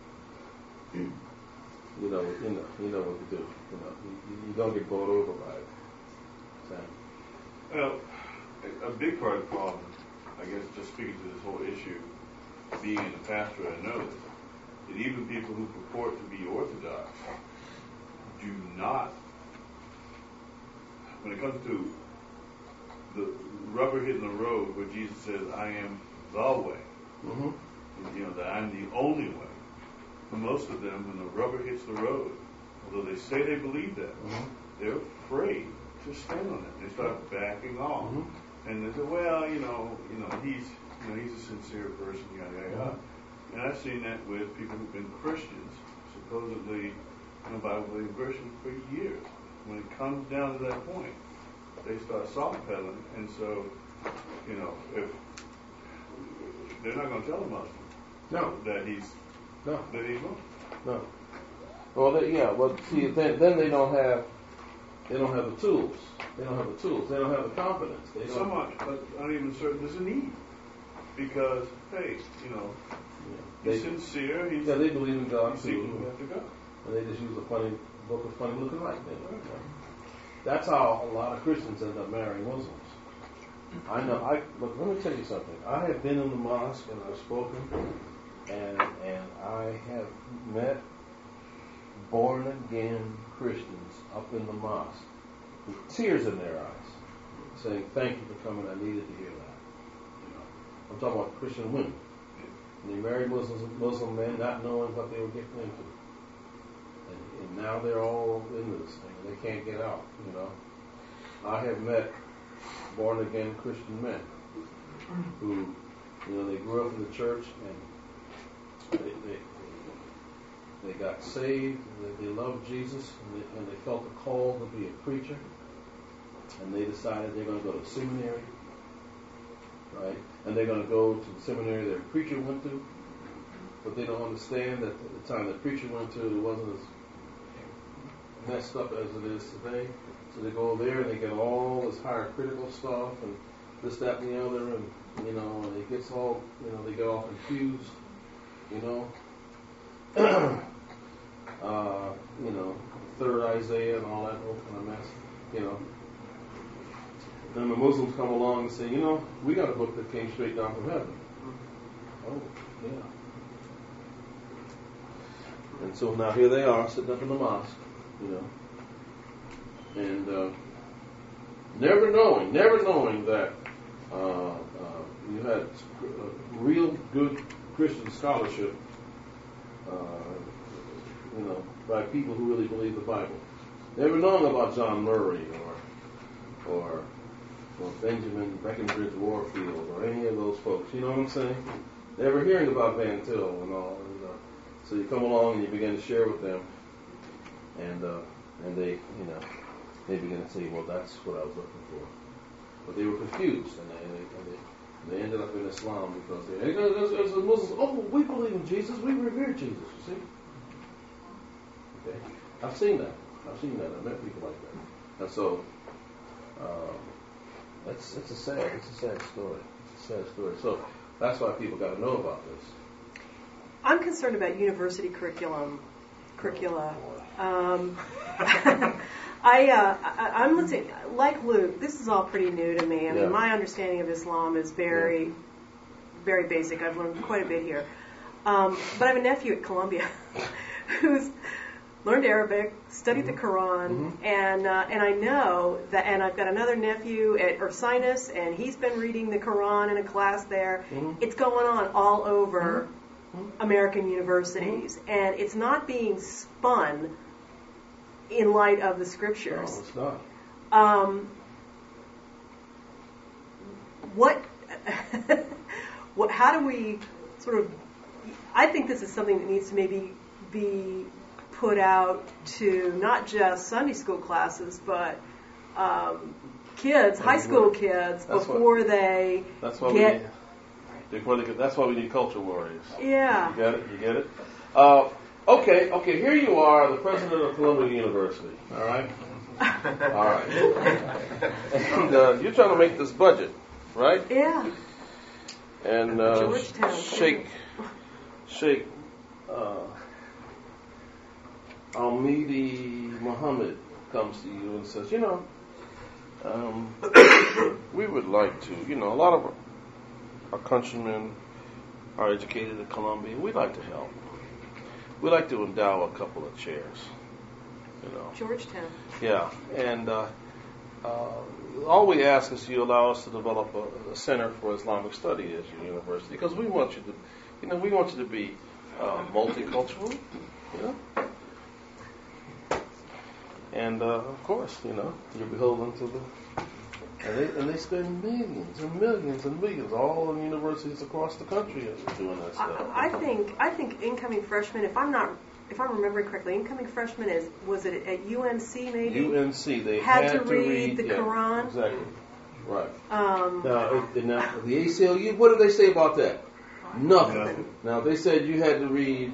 You know, you know, you know what to do. You know, you, you don't get bowled over by it. Sam. Well, a, a big part of the problem, I guess, just speaking to this whole issue, being a pastor, I know this. that even people who purport to be Orthodox do not, when it comes to the rubber hitting the road where Jesus says, I am the way, Mm-hmm. you know, that I'm the only way. For most of them, when the rubber hits the road, although they say they believe that, mm-hmm. they're afraid to stand on it. They start backing off. Mm-hmm. And they say, well, you know, you know, he's you know, he's a sincere person, yada yada yada. Mm-hmm. And I've seen that with people who've been Christians, supposedly, you know, Bible believing Christians for years. When it comes down to that point, they start soft pedaling, and so, you know, if they're not going to tell a Muslim no. that he's no that he's wrong. No. Well, they, yeah. Well, see, then, then they don't have they don't have the tools. They don't have the tools. They don't have the confidence. They don't. So much, but I'm even certain there's a need because, hey, you know, yeah. he's they, sincere. He's, yeah, they believe in God too. You have to go. And they just use a funny book of funny looking like that. That's how a lot of Christians end up marrying Muslims. I know. I look. Let me tell you something. I have been in the mosque and I've spoken, and and I have met born again Christians up in the mosque with tears in their eyes, saying, "Thank you for coming. I needed to hear that." You know, I'm talking about Christian women. And they married Muslims, Muslim men, not knowing what they were getting into. And, and now they're all in this thing. They can't get out, you know. I have met born-again Christian men who, you know, they grew up in the church and they they, they got saved, they, they loved Jesus, and they, and they felt a call to be a preacher, and they decided they're going to go to seminary, right? And they're going to go to the seminary their preacher went to, but they don't understand that at the time the preacher went to, it wasn't as messed up as it is today. So they go there and they get all this higher critical stuff and this, that, and the other, and you know, and it gets all, you know, they get all confused, you know. uh, you know, third Isaiah and all that whole kind of mess, you know. Then the Muslims come along and say, you know, we got a book that came straight down from heaven. Oh, yeah. And so now here they are sitting up in the mosque, you know, and uh, never knowing, never knowing that uh, uh, you had uh, real good Christian scholarship, uh, you know, by people who really believe the Bible. Never knowing about John Murray or or, or Benjamin Breckinridge Warfield or any of those folks. You know what I'm saying? Never hearing about Van Til and all. And, uh, so you come along and you begin to share with them, and uh, and they, you know, they begin to say, well, that's what I was looking for. But they were confused, and they, and they, and they, they ended up in Islam because they, as, as the Muslims, oh, we believe in Jesus, we revere Jesus, you see? Okay, I've seen that. I've seen that. I've met people like that. And so, um, it's, it's a sad, it's a sad story. It's a sad story. So that's why people got to know about this. I'm concerned about university curriculum, curricula. Um, I, uh, I, I'm listening, like Luke, this is all pretty new to me. I mean, yeah. my understanding of Islam is very, yeah. very basic. I've learned quite a bit here. Um, but I have a nephew at Columbia who's learned Arabic, studied mm-hmm. the Quran, mm-hmm. and uh, and I know that, and I've got another nephew at Ursinus, and he's been reading the Quran in a class there. Mm-hmm. It's going on all over mm-hmm. American universities, mm-hmm. and it's not being spun in light of the scriptures. No, it's not. Um, what, what, how do we sort of, I think this is something that needs to maybe be put out to not just Sunday school classes, but um, kids, high school kids, that's before what, they that's why get... We need, before they get, that's why we need culture warriors. Yeah. You get it? You get it? Uh, okay, okay, here you are, the president of Columbia University, all right? All right. And uh, you're trying to make this budget, right? Yeah. And uh, Sheikh, Sheikh uh, Almidi Muhammad comes to you and says, you know, um, we would like to, you know, a lot of our countrymen are educated at Columbia. We'd like to help. we like to endow a couple of chairs. You know. Georgetown. Yeah, and uh, uh, all we ask is you allow us to develop a, a center for Islamic study at your university, because we want you to, you know, we want you to be uh, multicultural, you know. And uh, of course, you know, you're beholden to the, and they, and they spend millions and millions and millions, all in universities across the country, doing that stuff. I, I think I think incoming freshmen, if I'm not, if I'm remembering correctly, incoming freshmen is was it at U N C maybe? U N C, they had, had to, to read, read the yeah, Quran. Exactly, right. Um, now, if, now, the A C L U, what did they say about that? Nothing. Now, they said you had to read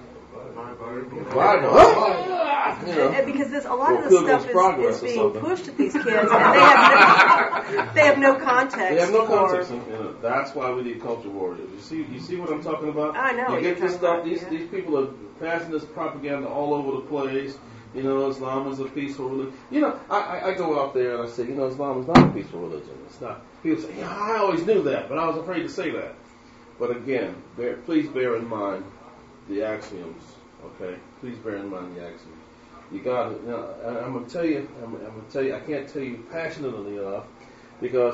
Bible. Huh? You know, and because this, a lot or of this stuff Progress is, is or being something. pushed at these kids, and they have no, they have no context. They have no for, context, and, and that's why we need culture warriors. You see, you see what I'm talking about? I know. You get this stuff. About, these yeah. these people are passing this propaganda all over the place. You know, Islam is a peaceful religion. You know, I, I, I go out there and I say, you know, Islam is not a peaceful religion. It's not. People say, yeah, I always knew that, but I was afraid to say that. But again, bear, please bear in mind the axioms. Okay, please bear in mind the axioms. You got to. You know, I, I'm gonna tell you. I'm, I'm gonna tell you. I can't tell you passionately enough, because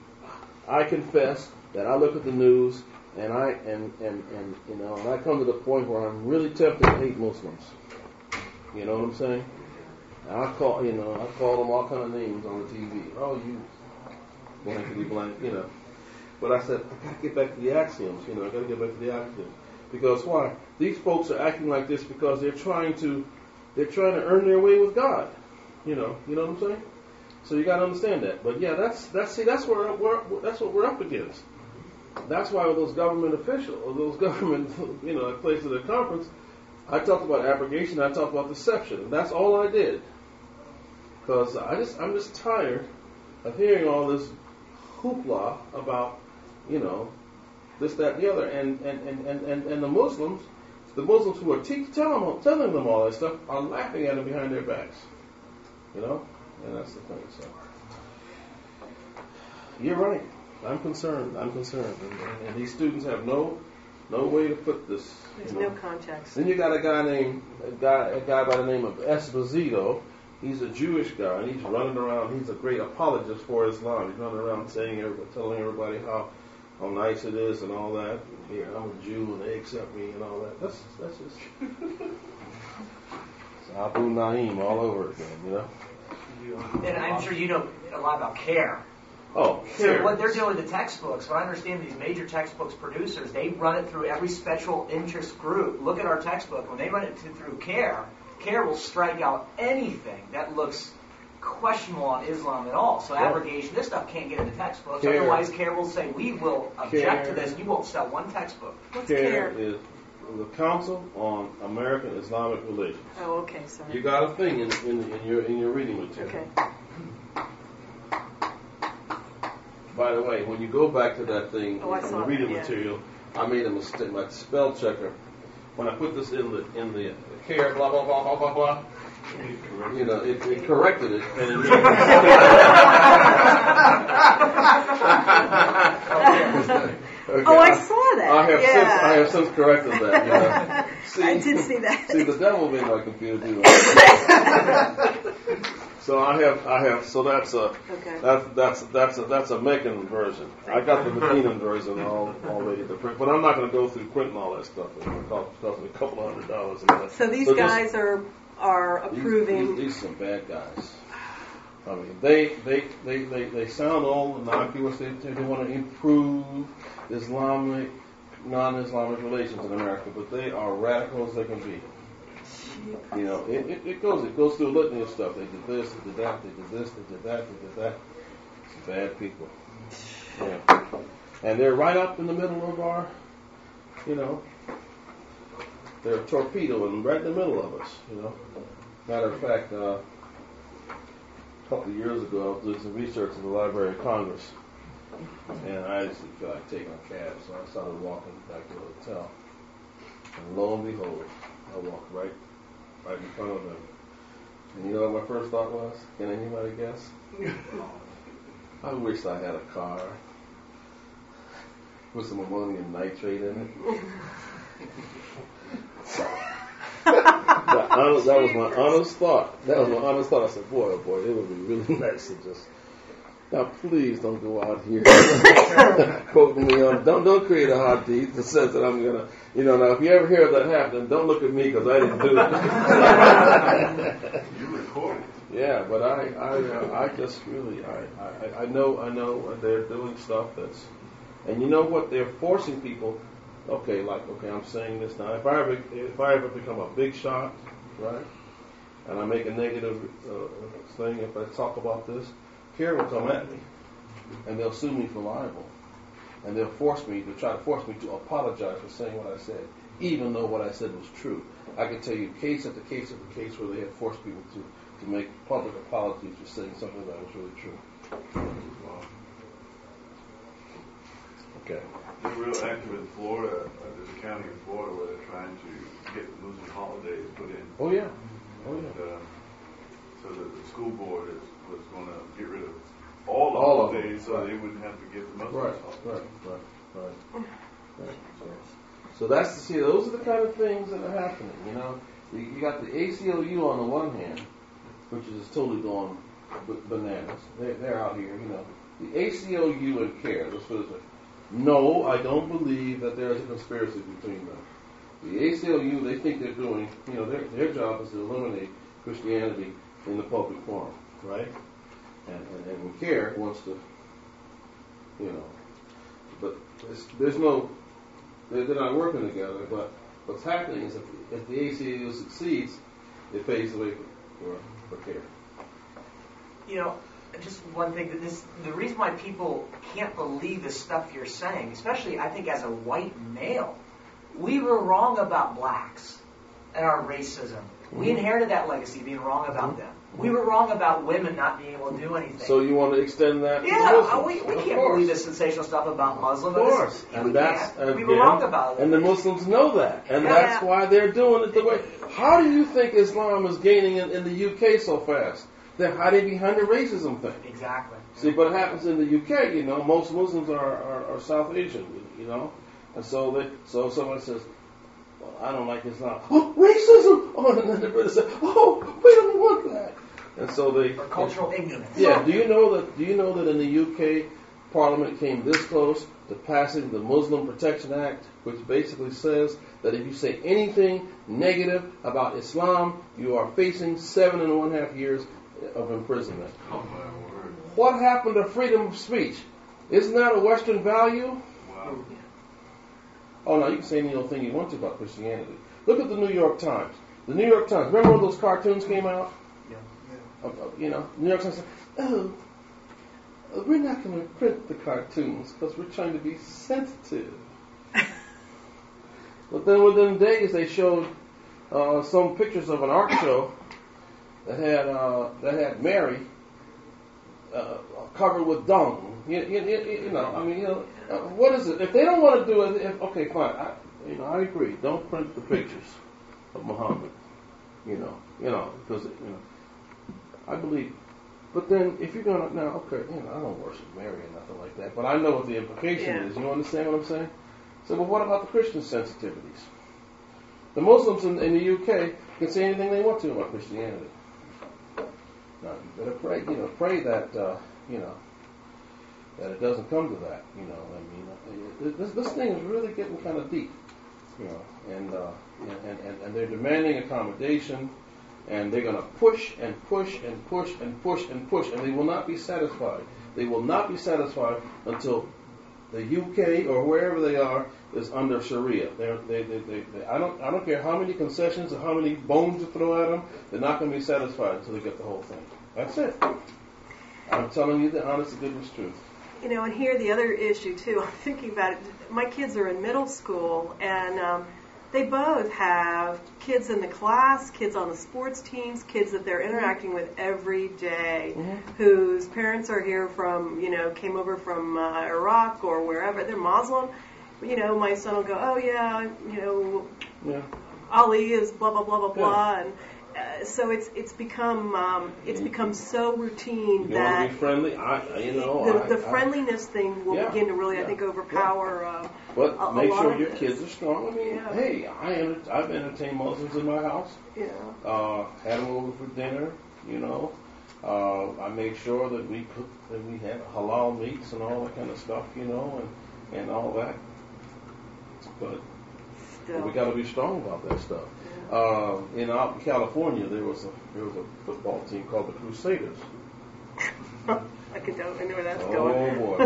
I confess that I look at the news and I and and and you know, and I come to the point where I'm really tempted to hate Muslims. You know what I'm saying? And I call, you know, I call them all kind of names on the T V. Oh, you blankety blank, you know. But I said, I got to get back to the axioms. You know, I got to get back to the axioms. Because why? These folks are acting like this because they're trying to, they're trying to earn their way with God. You know, you know what I'm saying? So you got to understand that. But yeah, that's that's see, that's where we're, that's what we're up against. That's why with those government officials, or those government, you know, places at the conference, I talked about abrogation. I talked about deception. That's all I did. Because I just, I'm just tired of hearing all this hoopla about, you know, this, that, and the other. And, and, and, and, and, and the Muslims, the Muslims who are te- telling, them, telling them all that stuff are laughing at them behind their backs. You know? And that's the thing. So you're right. I'm concerned. I'm concerned. And, and these students have no no way to put this. There's you know. no context. Then you got a guy named a guy a guy by the name of Esposito. He's a Jewish guy, and he's running around. He's a great apologist for Islam. He's running around saying, everybody, telling everybody how how nice it is and all that. Here, I'm a Jew, and they accept me and all that. That's that's just it's Abu Naim all over again, you know. And I'm sure you know a lot about CARE. Oh, CARE. So what they're doing with the textbooks, what I understand these major textbooks producers, they run it through every special interest group. Look at our textbook. When they run it through CARE, CARE will strike out anything that looks questionable on Islam at all. So Yeah. abrogation, this stuff can't get in the textbooks. CARE. Otherwise, CARE will say, we will object CARE. to this. You won't sell one textbook. What's CARE CARE? is the Council on American Islamic Relations. Oh, okay, sorry. You got a thing in, in, in your in your reading material. Okay. By the way, when you go back to that thing Oh, I in the saw that, reading yeah. material, I made a mistake. My spell checker, when I put this in the in the CARE blah blah blah blah blah blah, you know, it, it corrected it, and it made Okay. Oh, I saw that. I have yeah. since I have since corrected that. You know. See, I did see that. See, the devil made my computer do that. So I have, I have. So that's a, Okay. that's that's that's a that's a Meccan version. I got the Medinan version all, already to print, but I'm not going to go through printing all that stuff. It's going to cost, cost me a couple of hundred dollars. And that. So these just- guys are are approving. These, these, these are some bad guys. I mean, they they they they, they sound all innocuous. They they want to improve Islamic, non-Islamic relations in America, but they are radical as they can be. You know, it, it, it goes it goes through a litany of stuff. They did this, they did that, they did this, they did that, they did that. It's bad people. Yeah. And they're right up in the middle of our, you know, they're a torpedo and right in the middle of us, you know. Matter of fact, uh, a couple of years ago, I was doing some research at the Library of Congress, and I just felt like taking a cab, so I started walking back to the hotel. And lo and behold, I walked right right in front of them. And you know what my first thought was? Can anybody guess? I wish I had a car with some ammonium nitrate in it. that, honest, that was my honest thought. That was my honest thought. I said, boy, oh boy, it would be really nice to just. Now, please don't go out here quoting me on. Don't don't create a hot deed that says that I'm gonna. You know, now if you ever hear that happen, don't look at me because I didn't do it. You recorded. Yeah, but I I uh, I just really I, I I know I know they're doing stuff that's, and you know what, they're forcing people. Okay, like okay, I'm saying this now. If I ever if I ever become a big shot, right, and I make a negative uh, thing, if I talk about this, CARE will come at me, and they'll sue me for libel, and they'll force me to try to force me to apologize for saying what I said, even though what I said was true. I can tell you case after case after case where they have forced people to, to make public apologies for saying something that was really true. Okay. They're real active in Florida. Uh, there's a county in Florida where they're trying to get Muslim holidays put in. Oh yeah. Oh yeah. And, uh, so that the school board is was going to get rid of all the all holidays, so right. they wouldn't have to give the Muslims right, holidays. right, right, right, right. So, so that's the see. Those are the kind of things that are happening. You know, you, you got the A C L U on the one hand, which is totally going bananas. They're, they're out here. You know, the A C L U and CARE. Let's put it this way. No, I don't believe that there is a conspiracy between them. The A C L U, they think they're doing. You know, their their job is to eliminate Christianity in the public forum. Right? And, and, and CARE wants to, you know, but there's, there's no, they're, they're not working together, but what's happening is if, if the A C L U succeeds, it pays the way for, for CARE. You know, just one thing, that this, the reason why people can't believe the stuff you're saying, especially I think as a white male, we were wrong about blacks and our racism. We inherited that legacy, being wrong about them. We were wrong about women not being able to do anything. So you want to extend that to yeah, Muslims? we, we of can't course. believe this sensational stuff about Muslims. Of course. We And that's, can't. again, we were wrong about it. And the Muslims know that. And Yeah. that's why they're doing it the way. How do you think Islam is gaining in, in the U K so fast? They're hiding behind the racism thing. Exactly. See, but it happens in the U K, you know, most Muslims are, are, are South Asian, you know. And so they, so someone says, well, I don't like Islam. Oh, racism! Oh, and then the British say, oh, we don't want that. And so they or cultural ignorance. Yeah. Do you know that? Do you know that in the U K, Parliament came this close to passing the Muslim Protection Act, which basically says that if you say anything negative about Islam, you are facing seven and one half years of imprisonment. Oh, my word. What happened to freedom of speech? Isn't that a Western value? Wow. Oh, no, you can say any old thing you want to about Christianity. Look at the New York Times. The New York Times. Remember when those cartoons came out? Yeah. Uh, uh, you know, New York Times said, oh, uh, we're not going to print the cartoons because we're trying to be sensitive. But then within days they showed uh, some pictures of an art show that had uh, that had Mary uh, covered with dung. You, you, you, you know, I mean, you know, uh, what is it? If they don't want to do it, if, okay, fine. I, you know, I agree. Don't print the pictures of Muhammad. You know, you know, because you know, I believe. But then, if you're gonna now, okay, you know, I don't worship Mary or nothing like that, but I know what the implication Yeah. is. You understand what I'm saying? So, but what about the Christian sensitivities? The Muslims in, in the U K can say anything they want to about Christianity. Now, you better pray, you know, pray that, uh, you know, that it doesn't come to that. You know, I mean, this this thing is really getting kind of deep. You know, and uh, and, and and they're demanding accommodation, and they're going to push and push and push and push and push, and they will not be satisfied. They will not be satisfied until the U K or wherever they are is under Sharia. They're, they, they, they, they, I don't, I don't care how many concessions or how many bones you throw at them. They're not going to be satisfied until they get the whole thing. That's it. I'm telling you the honest to goodness truth. You know, and here the other issue too. I'm thinking about it. My kids are in middle school, and um, they both have kids in the class, kids on the sports teams, kids that they're interacting with every day, mm-hmm. whose parents are here from, you know, came over from uh, Iraq or wherever. They're Muslim. You know, my son will go, oh yeah, you know, yeah. Ali is blah blah blah blah blah, yeah. and uh, so it's it's become um, it's become so routine You that want to be friendly? I, you know, the, I, the I, friendliness thing will Yeah, begin to really, yeah, I think, overpower. Uh, But a, a make lot sure of your this. kids are strong. I mean, Yeah. hey, I enter- I've entertained Muslims in my house. Yeah. Uh, had them over for dinner. You know, uh, I made sure that we cooked, that we had halal meats and all that kind of stuff. You know, and and all that. But Still. we got to be strong about that stuff. Uh, in out in California, there was a there was a football team called the Crusaders. I can tell. I know where that's Oh going. boy.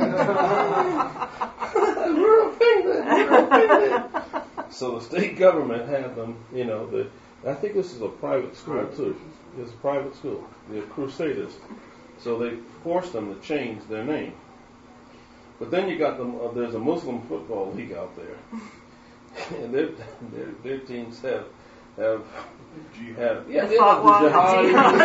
We're offended. We're offended. So the state government had them, you know, the, I think this is a private school too. It's a private school. The Crusaders. So they forced them to change their name. But then you got them, uh, there's a Muslim football league out there. And their, their, their teams have, have, have yeah, The they have fatwa. the jihad.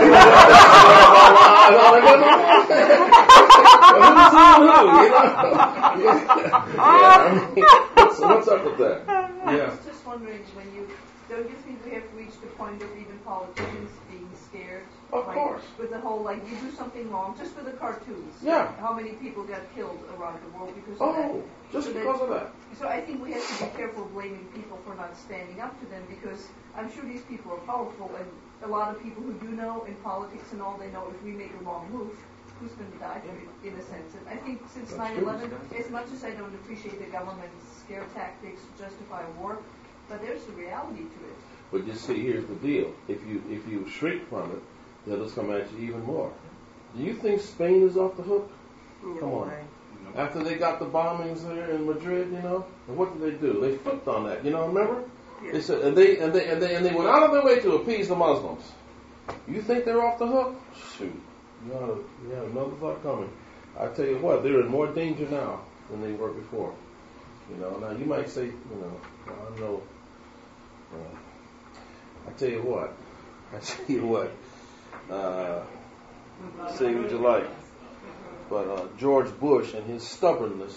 What's, what's up with that? I Yeah. was just wondering, when you don't you think we have reached the point of even politicians being scared? Of like, course. With the whole, like, you do something wrong, just with the cartoons. Yeah. How many people got killed around the world because of that? Oh, just So because that- of that. So I think we have to be careful blaming people for not standing up to them, because I'm sure these people are powerful, and a lot of people who do know in politics and all, they know if we make a wrong move, who's going to die for it, in a sense. And I think since That's nine true. eleven, as much as I don't appreciate the government's scare tactics to justify war, but there's a reality to it. But you see, here's the deal. If you if you shrink from it, they'll just come at you even more. Do you think Spain is off the hook? No Come on. way. After they got the bombings there in Madrid, you know, and what did they do? They flipped on that. You know, remember? Yeah. They said, and they and they and they and they went out of their way to appease the Muslims. You think they're off the hook? Shoot, you have, you have another thought coming. I tell you what, they're in more danger now than they were before. You know, now you might say, you know, I know. Uh, I tell you what, I tell you what. Uh, say what you like, but uh, George Bush and his stubbornness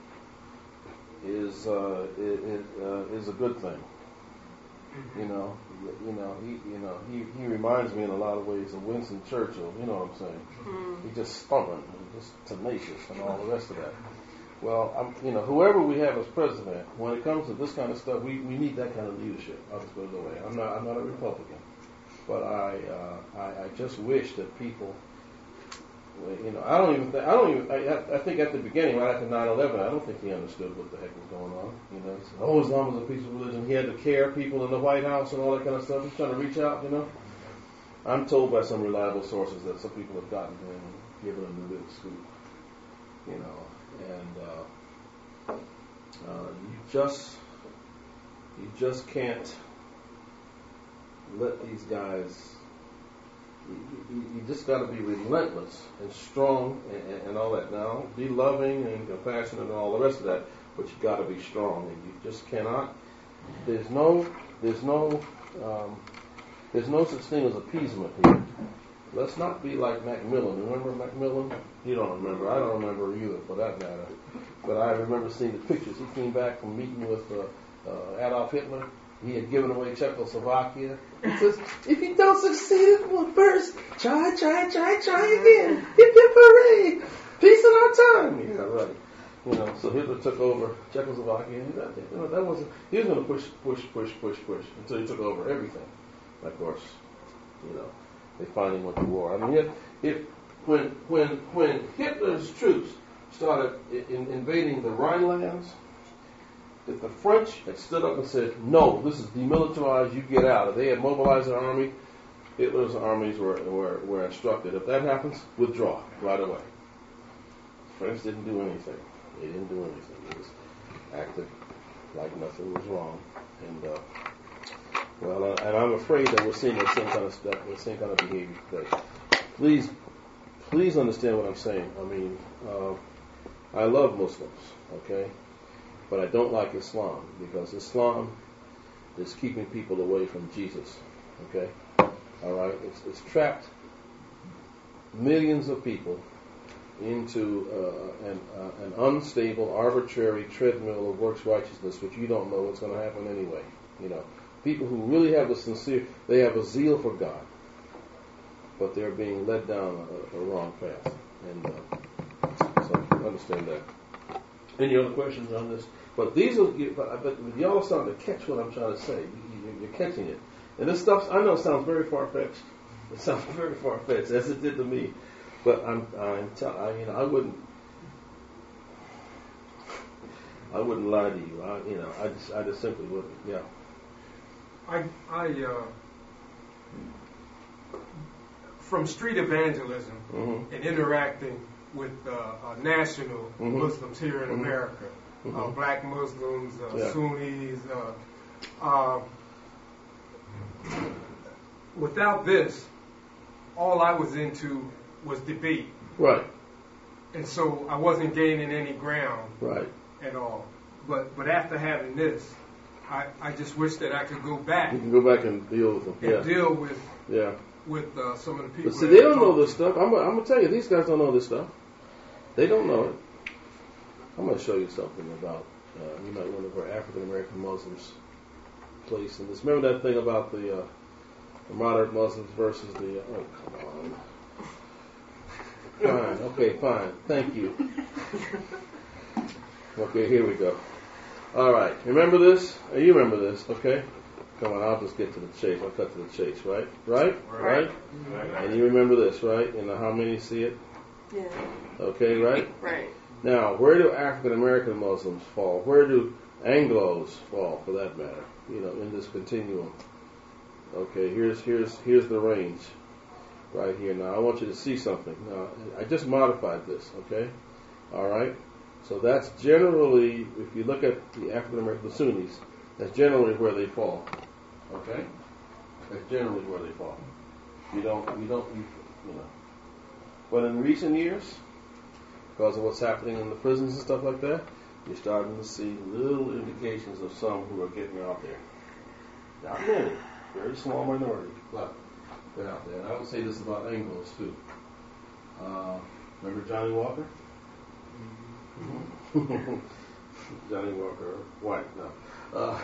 is uh, is, uh, is a good thing. You know, you know, he, you know, he, he reminds me in a lot of ways of Winston Churchill. You know what I'm saying? Mm. He's just stubborn, and just tenacious, and all the rest of that. Well, I'm, you know, whoever we have as president, when it comes to this kind of stuff, we, we need that kind of leadership. I'll just put it away. I'm not I'm not a Republican, but I uh, I, I just wish that people. You know, I don't even. Th- I don't even. I, I think at the beginning, right after nine eleven, I don't think he understood what the heck was going on. You know, he said, "Oh, Islam is a peaceful religion." He had to care people in the White House and all that kind of stuff. He's trying to reach out. You know, I'm told by some reliable sources that some people have gotten him and given him the big scoop. You know, and uh, uh, you just you just can't let these guys. You, you, you just got to be relentless and strong and, and all that. Now, be loving and compassionate and all the rest of that, but you got to be strong, and you just cannot. There's no, there's no, um, there's no such thing as appeasement here. Let's not be like Macmillan. Remember Macmillan? You don't remember. I don't remember either, for that matter. But I remember seeing the pictures. He came back from meeting with uh, uh, Adolf Hitler. He had given away Czechoslovakia. He says, if you don't succeed at one first, try, try, try, try again. Hip, hip, hooray. Peace in our time. Yeah, right. You know, so Hitler took over Czechoslovakia. And that, you know, that wasn't, he was going to push, push, push, push, push until he took over everything. Of course, you know, they finally went to war. I mean, if, if when, when, when Hitler's troops started in, invading the Rhinelands, if the French had stood up and said, no, this is demilitarized, you get out. If they had mobilized their army, Hitler's armies were, were, were instructed. If that happens, withdraw right away. The French didn't do anything. They didn't do anything. They just acted like nothing was wrong. And, uh, well, uh, and I'm afraid that we're seeing the same kind of stuff, the same kind of behavior today. Please, please understand what I'm saying. I mean, uh, I love Muslims, okay? But I don't like Islam, because Islam is keeping people away from Jesus. Okay? All right? It's, it's trapped millions of people into uh, an, uh, an unstable, arbitrary treadmill of works righteousness, which you don't know what's going to happen anyway. You know, People who really have a sincere, they have a zeal for God, but they're being led down a, a wrong path. And uh, so I understand that. Any other questions on this? But these are, but, but y'all are starting to catch what I'm trying to say. You, you're catching it. And this stuff, I know it sounds very far-fetched. It sounds very far-fetched, as it did to me. But I'm, I'm tell, I, you know, I wouldn't, I wouldn't lie to you. I, you know, I just, I just simply wouldn't. Yeah. I, I, uh, from street evangelism mm-hmm. and interacting with uh, uh, national mm-hmm. Muslims here in mm-hmm. America, mm-hmm. uh, black Muslims, uh, yeah. Sunnis. Uh, uh, without this, all I was into was debate. Right. And so I wasn't gaining any ground right. at all. But but after having this, I, I just wish that I could go back. You can go back and deal with them. And yeah. deal with yeah. with uh, some of the people. But see, they don't know this stuff. I'm, I'm going to tell you, these guys don't know this stuff. They don't know it. I'm going to show you something about, uh, you might wonder where African American Muslims place in this. Remember that thing about the, uh, the moderate Muslims versus the, uh, oh, come on. Fine, okay, fine. Thank you. Okay, here we go. All right, remember this? Uh, you remember this, okay? Come on, I'll just get to the chase. I'll cut to the chase, right? Right? Right? right? And you remember this, right? And how many see it? Yeah. Okay, right? Right. Now, where do African American Muslims fall? Where do Anglos fall, for that matter? You know, in this continuum. Okay, here's here's here's the range, right here. Now, I want you to see something. Now, I just modified this. Okay, all right. So that's generally, if you look at the African American, the Sunnis, that's generally where they fall. Okay, that's generally where they fall. You don't, you don't, you, you know. But in recent years, because of what's happening in the prisons and stuff like that, you're starting to see little indications of some who are getting out there. Not many, very small minority, but they're out there. And I would say this about Anglos too. Uh, remember Johnny Walker? Mm-hmm. Johnny Walker, white, no. Uh,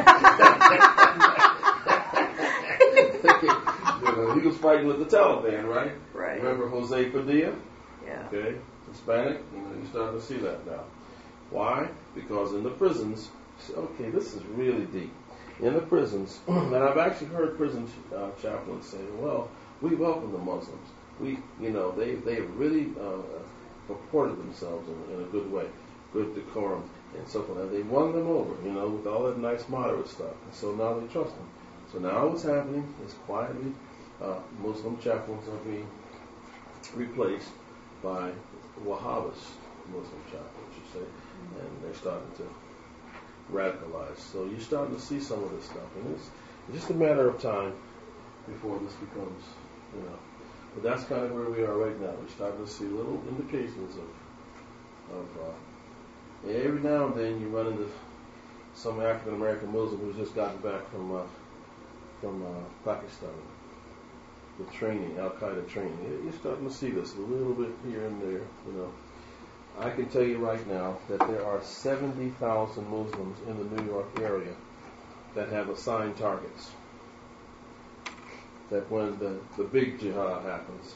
you know, he was fighting with the Taliban, right? Right. Remember Jose Padilla? Yeah. Okay, Hispanic. You know, you're starting to see that now. Why? Because in the prisons, okay, this is really deep. In the prisons, and I've actually heard prison uh, chaplains say, well, we welcome the Muslims. We, you know, they they really uh, purported themselves in, in a good way, good decorum, and so forth. And they won them over, you know, with all that nice moderate stuff. And so now they trust them. So now what's happening is quietly uh, Muslim chaplains are being replaced by Wahhabist Muslim chaplains, you say, and they're starting to radicalize. So you're starting to see some of this stuff, and it's, it's just a matter of time before this becomes, you know. But that's kind of where we are right now. We're starting to see little indications of, of uh, every now and then you run into some African American Muslim who's just gotten back from uh, from uh, Pakistan with training, Al Qaeda training. You're starting to see this a little bit here and there, you know. I can tell you right now that there are seventy thousand Muslims in the New York area that have assigned targets. That when the, the big jihad happens.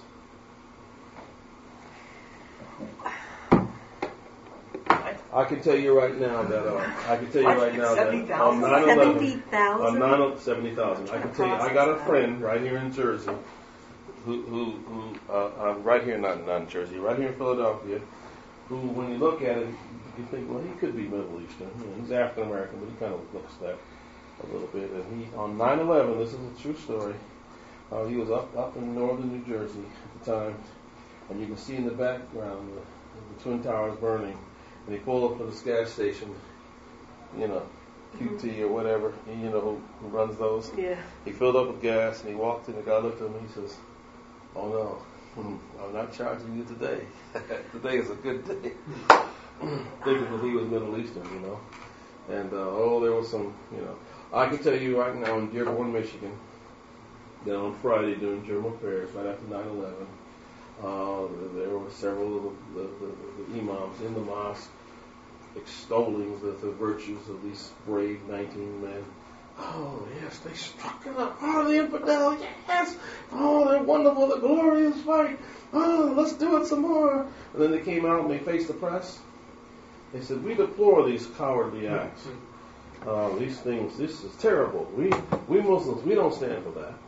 I can tell you right now that uh, I can tell you right now that on nine eleven, on nine seventy thousand. I can tell you, I got a friend right here in Jersey, who who who uh, uh, right here, not not in Jersey, right here in Philadelphia, who when you look at it, you think, well, he could be Middle Eastern. You know, he's African American, but he kind of looks that a little bit. And he on nine eleven, this is a true story. Uh, he was up up in northern New Jersey at the time, and you can see in the background the, the Twin Towers burning. And he pulled up to this gas station, you know, Q T or whatever, you know, who, who runs those. Yeah. He filled up with gas, and he walked in. The guy looked at him, and he says, "Oh no, I'm not charging you today. Today is a good day." Thinking that he was Middle Eastern, you know. And uh, oh, there was some, you know. I can tell you right now in Dearborn, Michigan, that on Friday during German affairs, right after nine eleven, uh, there were several of the, the, the, the imams in the mosque extolling the, the virtues of these brave nineteen men Oh, yes, they struck it up. Oh, the infidel, yes. Oh, they're wonderful, the glorious fight. Oh, let's do it some more. And then they came out and they faced the press. They said, we deplore these cowardly acts. Uh, these things, this is terrible. We we Muslims, we don't stand for that.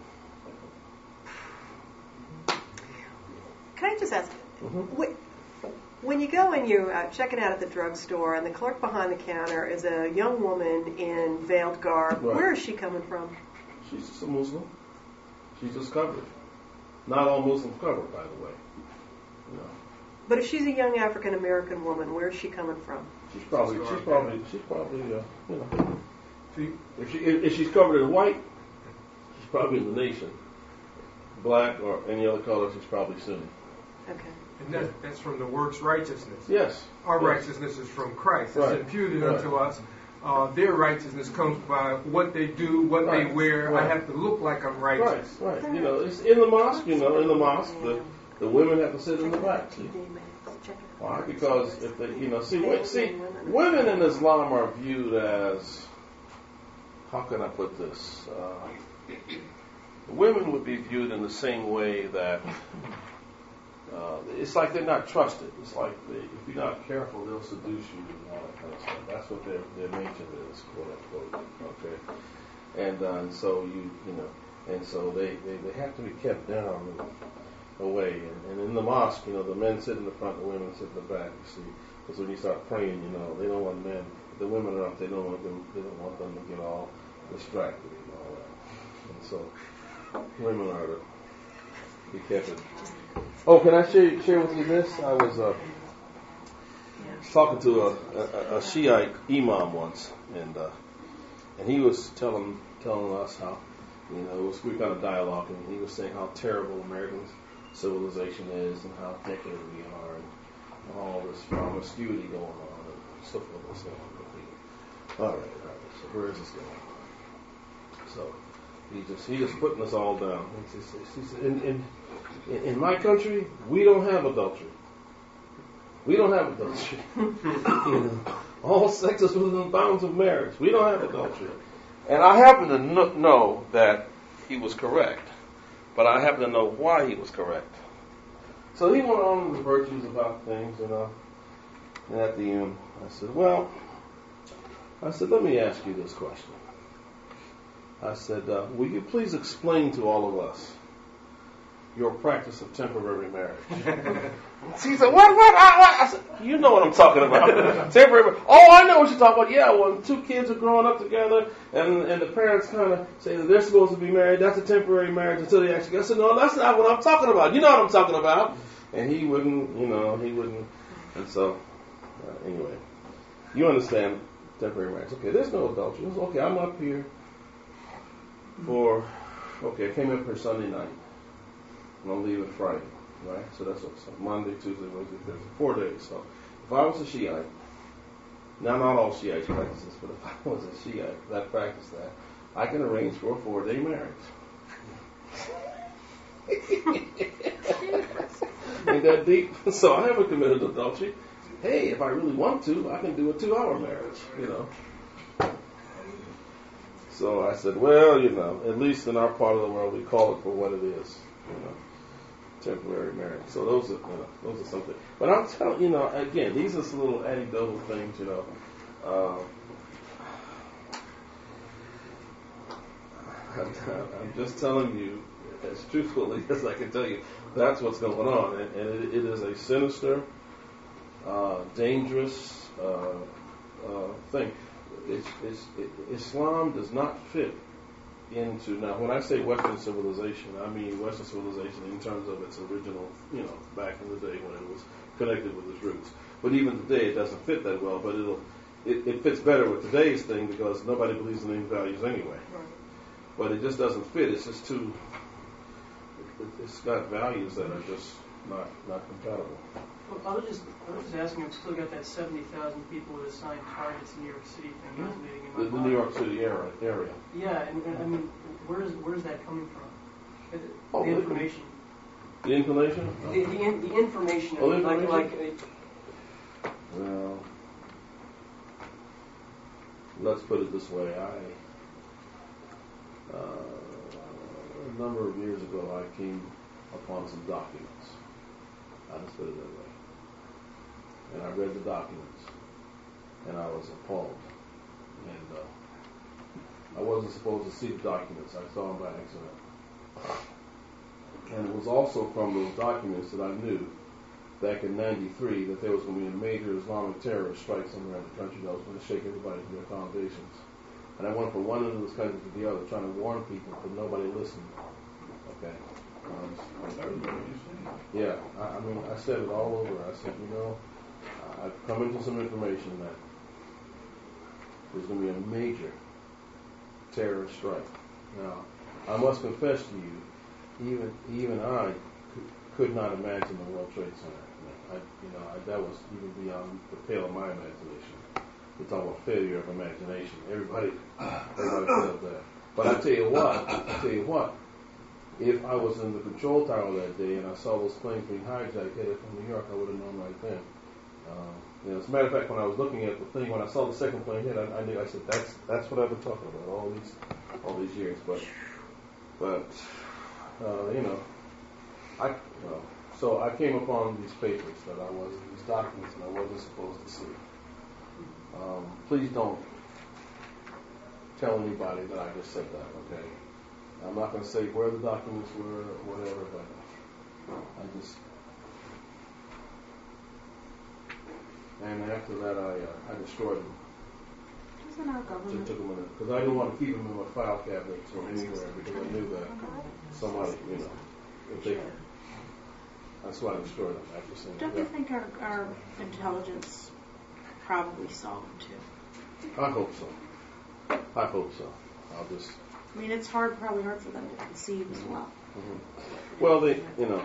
Can I just ask, Mm-hmm. wh- when you go and you uh, check it out at the drugstore and the clerk behind the counter is a young woman in veiled garb, Right. where is she coming from? She's just a Muslim. She's just covered. Not all Muslims covered, by the way. No. But if she's a young African American woman, where is she coming from? She's probably, she's probably, she's probably, uh, you know, if she if, if she's covered in white, she's probably in the nation. Black or any other color, she's probably Sunni. Okay. And that, that's from the works righteousness. Yes. Our yes. righteousness is from Christ. It's Right. imputed Right. unto us. Uh, their righteousness comes by what they do, what Right. they wear. Right. I have to look like I'm righteous. Right, right. You know, it's in the mosque, you know, in the mosque, the, the women have to sit in the back. See? Why? Because if they, you know, see, wait, see, women in Islam are viewed as, how can I put this? Uh, women would be viewed in the same way that uh, it's like they're not trusted. It's like they, if you're not careful, they'll seduce you and all that kind of stuff. That's what their their nature is, quote unquote. Okay, and uh, and so you you know, and so they, they, they have to be kept down and away. And, and in the mosque, you know, the men sit in the front, the women sit in the back. You see, because when you start praying, you know, they don't want men. The women are up. They don't want them. They don't want them to get all distracted and all that. And so women are to be kept. Oh, can I share share with you this? I was uh, talking to a, a, a Shiite imam once, and uh, and he was telling telling us how, you know, it was, we were kind of dialoguing, and he was saying how terrible American civilization is and how decadent we are, and all this promiscuity going on, and so forth and so on. All right, all right. So where is this going? So he just he just putting us all down. He just, he said, in, in in my country, we don't have adultery. We don't have adultery. You know, all sex is within the bounds of marriage. We don't have adultery. And I happen to kn- know that he was correct, but I happen to know why he was correct. So he went on with the virtues about things, you know. And at the end, I said, well, I said, let me ask you this question. I said, uh, will you please explain to all of us your practice of temporary marriage? She said, what, what, I, what? I said, you know what I'm talking about. Temporary. Oh, I know what you're talking about. Yeah, when two kids are growing up together and and the parents kind of say that they're supposed to be married, that's a temporary marriage until they actually go. I said, no, that's not what I'm talking about. You know what I'm talking about. And he wouldn't, you know, he wouldn't. And so, uh, anyway, you understand temporary marriage. Okay, there's no adultery. Okay, I'm up here for, okay, I came up here Sunday night. And I'm leaving Friday, right? So that's what, so Monday, Tuesday, Wednesday, Thursday, four days. So if I was a Shiite, now not all Shiites practice this, but if I was a Shiite that practiced that, I can arrange for a four-day marriage. Ain't that deep? So I haven't committed adultery. Hey, if I really want to, I can do a two-hour marriage, you know. So I said, well, you know, at least in our part of the world, we call it for what it is, you know. Temporary marriage. So those are, you know, those are something. But I'm telling you know, again, these are some little anecdotal things, you know. Uh, I'm, I'm just telling you, as truthfully as I can tell you, that's what's going on, and, and it, it is a sinister, uh, dangerous uh, uh, thing. It's, it's, it, Islam does not fit into, now when I say Western civilization, I mean Western civilization in terms of its original, you know, back in the day when it was connected with its roots. But even today it doesn't fit that well, but it'll, it, it fits better with today's thing because nobody believes in these values anyway. Right. But it just doesn't fit, it's just too, it, it's got values that are just not, not compatible. Well, I was just, I was just asking, I've still got that seventy thousand people with assigned targets in New York City thing resonating in my The, the mind. New York City area. area. Yeah, and, and I mean, where's where's that coming from? The, Oh, the information. The inclination? The, the, in, the information. Oh, the like, information? like, Well, let's put it this way. I uh, a number of years ago, I came upon some documents. I'll just put it that way. And I read the documents, and I was appalled. And uh, I wasn't supposed to see the documents. I saw them by accident. And it was also from those documents that I knew back in ninety-three that there was going to be a major Islamic terrorist strike somewhere in the country that was going to shake everybody to their foundations. And I went from one end of this country to the other trying to warn people, but nobody listened. Okay. Um, yeah, I, I mean, I said it all over. I said, you know, I've come into some information that there's going to be a major terrorist strike. Now, I must confess to you, even even I could, could not imagine the World Trade Center. I, you know, I, that was even beyond the pale of my imagination. It's all a failure of imagination. Everybody, everybody failed that. But I tell you what, I tell you what. If I was in the control tower that day and I saw those planes being hijacked headed from New York, I would have known right then. Uh, you know, as a matter of fact, when I was looking at the thing, when I saw the second plane hit, I, I knew. I said, "That's that's what I've been talking about all these all these years." But but uh, you know, I well, so I came upon these papers that I was these documents that I wasn't supposed to see. Um, please don't tell anybody that I just said that. Okay. I'm not going to say where the documents were or whatever, but I just. And after that, I uh, I destroyed them. Isn't our government? Took them in because I didn't want to keep them in my file cabinets or anywhere because I knew that somebody, you know, if they. That's why I destroyed them. After seeing Don't yeah. you think our, our intelligence probably saw them too? I hope so. I hope so. I'll just. I mean, it's hard, probably hard for them to conceive as well. Mm-hmm. Well, they, you know,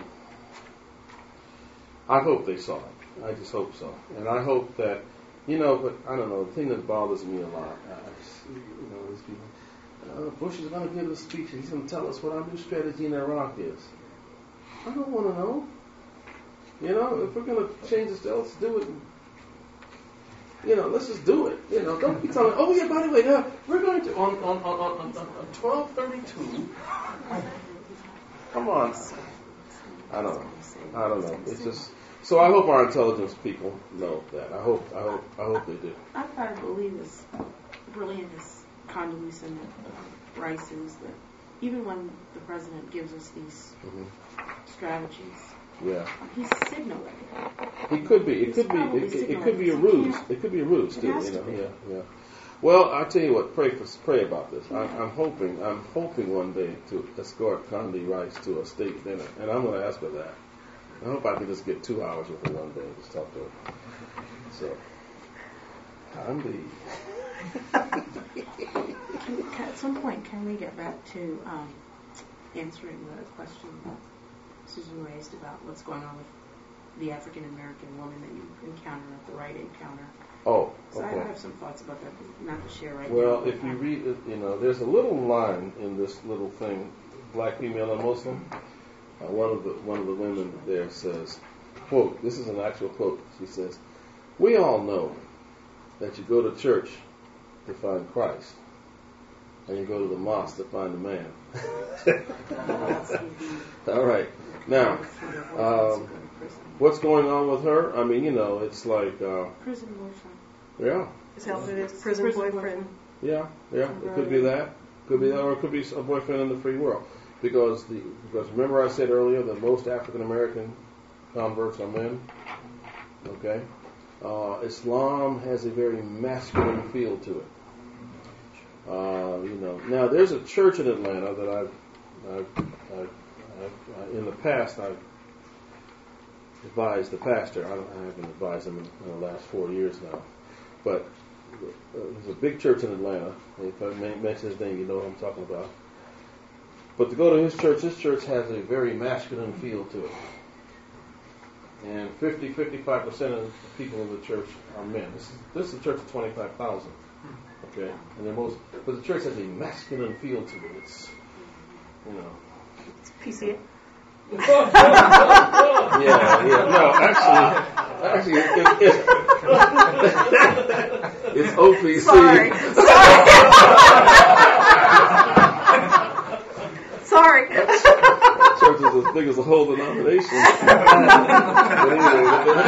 I hope they saw it. I just hope so. And I hope that, you know, but I don't know, the thing that bothers me a lot, I, you know, these people, uh, Bush is going to give a speech and he's going to tell us what our new strategy in Iraq is. I don't want to know. You know, if we're going to change this, let's do it. You know, let's just do it. You know, don't be telling, oh yeah, by the way, now, we're going to, on, on, on, on, on, on twelve thirty-two, come on. I don't know. I don't know. It's just, so I hope our intelligence people know that. I hope, I hope, I hope they do. I try to believe as brilliant as Condoleezza uh, Rice is that even when the president gives us these mm-hmm. strategies, yeah, he's signaling. It could be. It he's could be. It, it, it could be a ruse. It could be a ruse too. You know. To yeah. Yeah. Well, I tell you what. Pray for. Pray about this. I, I'm hoping. I'm hoping one day to escort Condoleezza Rice to a state dinner, and I'm going to ask her that. I hope I can just get two hours with her one day and just talk to her. So, Condoleezza. At some point, can we get back to um, answering the question that Susan raised about what's going on with the African American woman that you encounter at the Rite Aid counter? Oh, so okay. I have some thoughts about that, but not to share right well, now. Well, if you read it, you know, there's a little line in this little thing, Black Female and Muslim. Uh, one of the one of the women there says, quote, this is an actual quote. She says, "We all know that you go to church to find Christ, and you go to the mosque to find a man." All right. Now, um, what's going on with her? I mean, you know, it's like uh, prison boyfriend. Yeah. His husband is prison, prison boyfriend. Yeah, yeah. It could be that. Could be that, or it could be a boyfriend in the free world. Because the because remember I said earlier that most African American converts are men. Okay. Uh, Islam has a very masculine feel to it. Uh, you know. Now there's a church in Atlanta that I've, I've, I've, I've in the past I've advised the pastor. I, don't, I haven't advised him in, in the last four years now. But uh, there's a big church in Atlanta. If I mention his name, you know what I'm talking about. But to go to his church, his church has a very masculine feel to it. And fifty, fifty-five percent of the people in the church are men. This is, this is a church of twenty-five thousand. Okay? And they're most, but the church has a masculine feel to it. It's, you know. It's P C A. yeah, yeah. No, actually, actually, it, it, it's O P C. Sorry. Sorry. Sorry. That church is as big as the whole denomination. But anyway,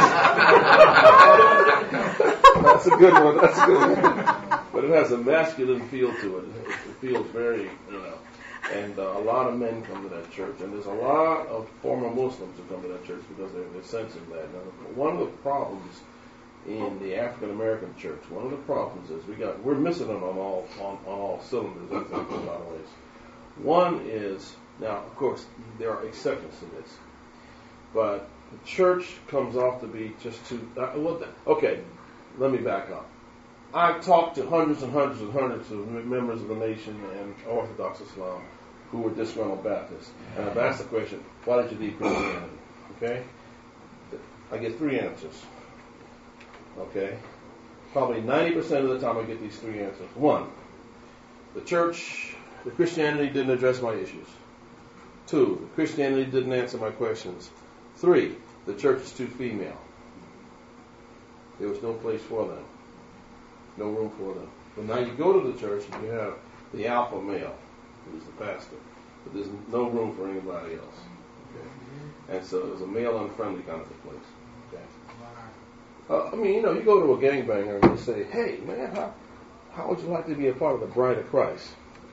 that's a good one. That's a good one. But it has a masculine feel to it. It, it feels very, you know. And uh, a lot of men come to that church, and there's a lot of former Muslims who come to that church because they're, they're sensing that. Now, one of the problems in the African American church, one of the problems is we got we're missing it on all on, on all cylinders. I think in a lot of ways. One is now, of course, there are exceptions to this, but the church comes off to be just too. Uh, what the, okay, let me back up. I've talked to hundreds and hundreds and hundreds of members of the nation and Orthodox Islam who were disgruntled Baptists. And I've asked the question, why did you leave Christianity? Okay? I get three answers. Okay? Probably ninety percent of the time I get these three answers. One, the church, the Christianity didn't address my issues. Two, the Christianity didn't answer my questions. Three, the church is too female. There was no place for them. No room for them. But now you go to the church and you have the alpha male, who's the pastor, but there's no room for anybody else. Okay? And so it's a male unfriendly kind of a place. Okay? Uh, I mean, you know, you go to a gangbanger and you say, "Hey, man, how how would you like to be a part of the Bride of Christ?"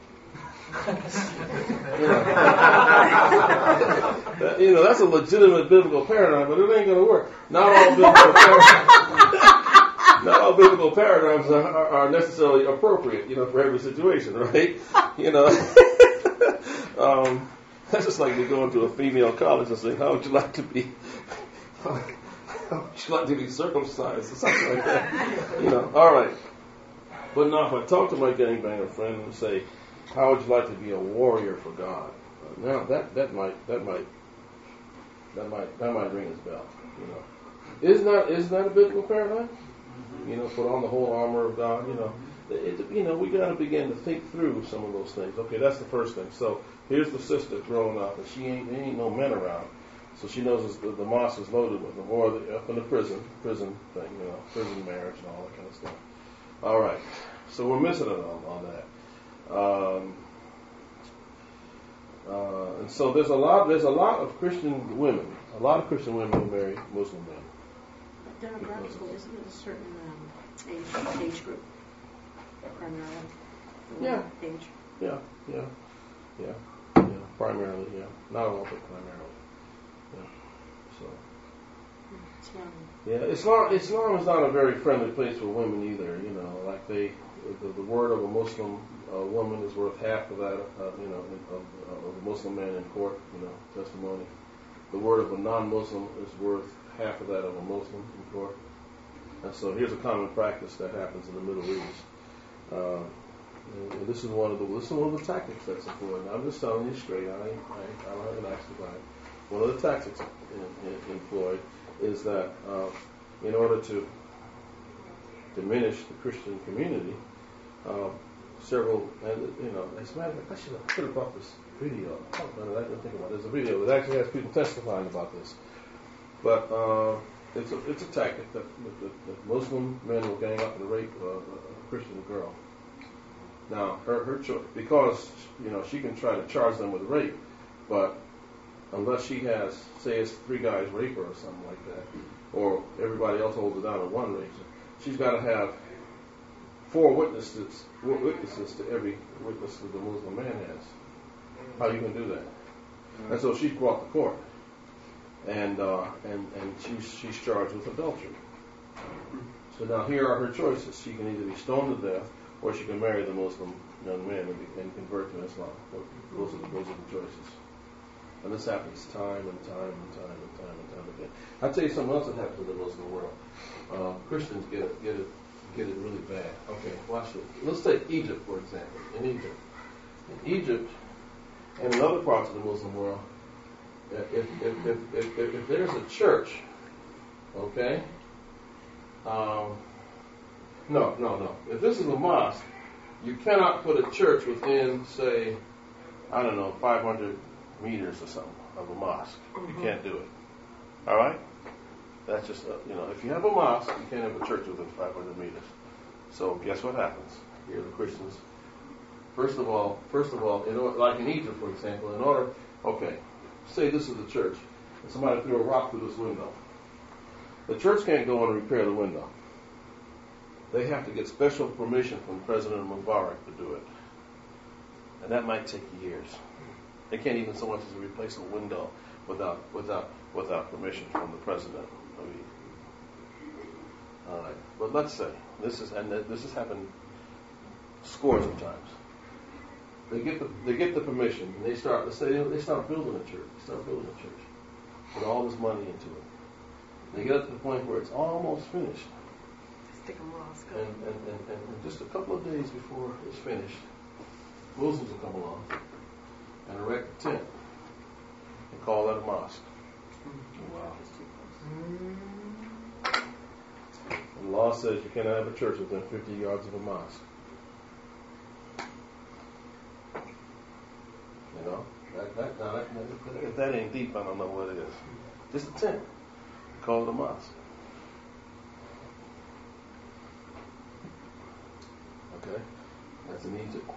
you, know, that, you know, that's a legitimate biblical paradigm, but it ain't going to work. Not all biblical paradigms. Not all biblical paradigms are, are, are necessarily appropriate, you know, for every situation, right? You know, um, that's just like me going to a female college and saying, "How would you like to be? How would you like to be circumcised?" or something like that. You know, all right. But now, if I talk to my gangbanger friend and say, "How would you like to be a warrior for God?" Uh, now that that might that might that might that might ring his bell. You know, isn't that isn't that a biblical paradigm? You know, put on the whole armor of God. You know, it, you know, we got to begin to think through some of those things. Okay, that's the first thing. So here's the sister growing up, and she ain't there ain't no men around, so she knows the, the mosque is loaded with them, or the, up in the prison, prison thing, you know, prison marriage and all that kind of stuff. All right, so we're missing it on, on that. Um, uh, and so there's a lot there's a lot of Christian women, a lot of Christian women who marry Muslim men. Demographical, isn't it a certain um, age age group primarily? Yeah. Age. Yeah, yeah, yeah, yeah. Primarily, yeah. Not all, but primarily. Yeah. So. Islam. Yeah, Islam. Islam is not a very friendly place for women either. You know, like they, the, the word of a Muslim uh, woman is worth half of that. Uh, you know, of, of a Muslim man in court. You know, testimony. The word of a non-Muslim is worth half of that of a Muslim in court. And so here's a common practice that happens in the Middle East. Uh, and, and this is one of the this is one of the tactics that's employed. And I'm just telling you straight. I ain't, I, ain't, I don't have an axe to grind. One of the tactics in, in, employed is that uh, in order to diminish the Christian community, uh, several and you know, as a matter of fact, I should have, could have brought this video. Oh, I didn't think about it. There's a video that actually has people testifying about this. But uh, it's a it's a tactic that, that, that Muslim men will gang up and rape uh, a Christian girl. Now, her her choice, because you know she can try to charge them with rape, but unless she has, say, it's three guys rape her or something like that, or everybody else holds her down and one rapes her, she's got to have four witnesses witnesses to every witness that the Muslim man has. How you can do that? And so she's brought to court. And uh, and and she's she's charged with adultery. So now here are her choices. She can either be stoned to death, or she can marry the Muslim young man and, be, and convert to Islam. Those are the, those are the choices. And this happens time and time and time and time and time again. I'll tell you something else that happens in the Muslim world. Uh, Christians get it get it get it really bad. Okay, watch this. Let's take Egypt for example. In Egypt, in Egypt, and in other parts of the Muslim world. If, if, if, if, if, if there's a church, okay, um, no, no, no. If this is a mosque, you cannot put a church within, say, I don't know, five hundred meters or something of a mosque. Mm-hmm. You can't do it. All right? That's just, uh, you know, if you have a mosque, you can't have a church within five hundred meters. So guess what happens? Here the Christians First of all, first of all, in order, like in Egypt, for example, in order, okay, say this is the church, and somebody threw a rock through this window. The church can't go in and repair the window. They have to get special permission from President Mubarak to do it. And that might take years. They can't even so much as replace a window without without without permission from the president. I mean, all right. But let's say this is and this has happened scores of times. They get the they get the permission and they start let's say they start building a church. They start building a church. Put all this money into it. They get up to the point where it's almost finished. Stick a mosque. And, and, and, and just a couple of days before it's finished, Muslims will come along and erect a tent and call that a mosque. Wow. The law says you cannot have a church within fifty yards of a mosque. You know, that, that, now that, that, if that ain't deep, I don't know what it is. Just a tent. Call it a mosque. Okay, that's in Egypt.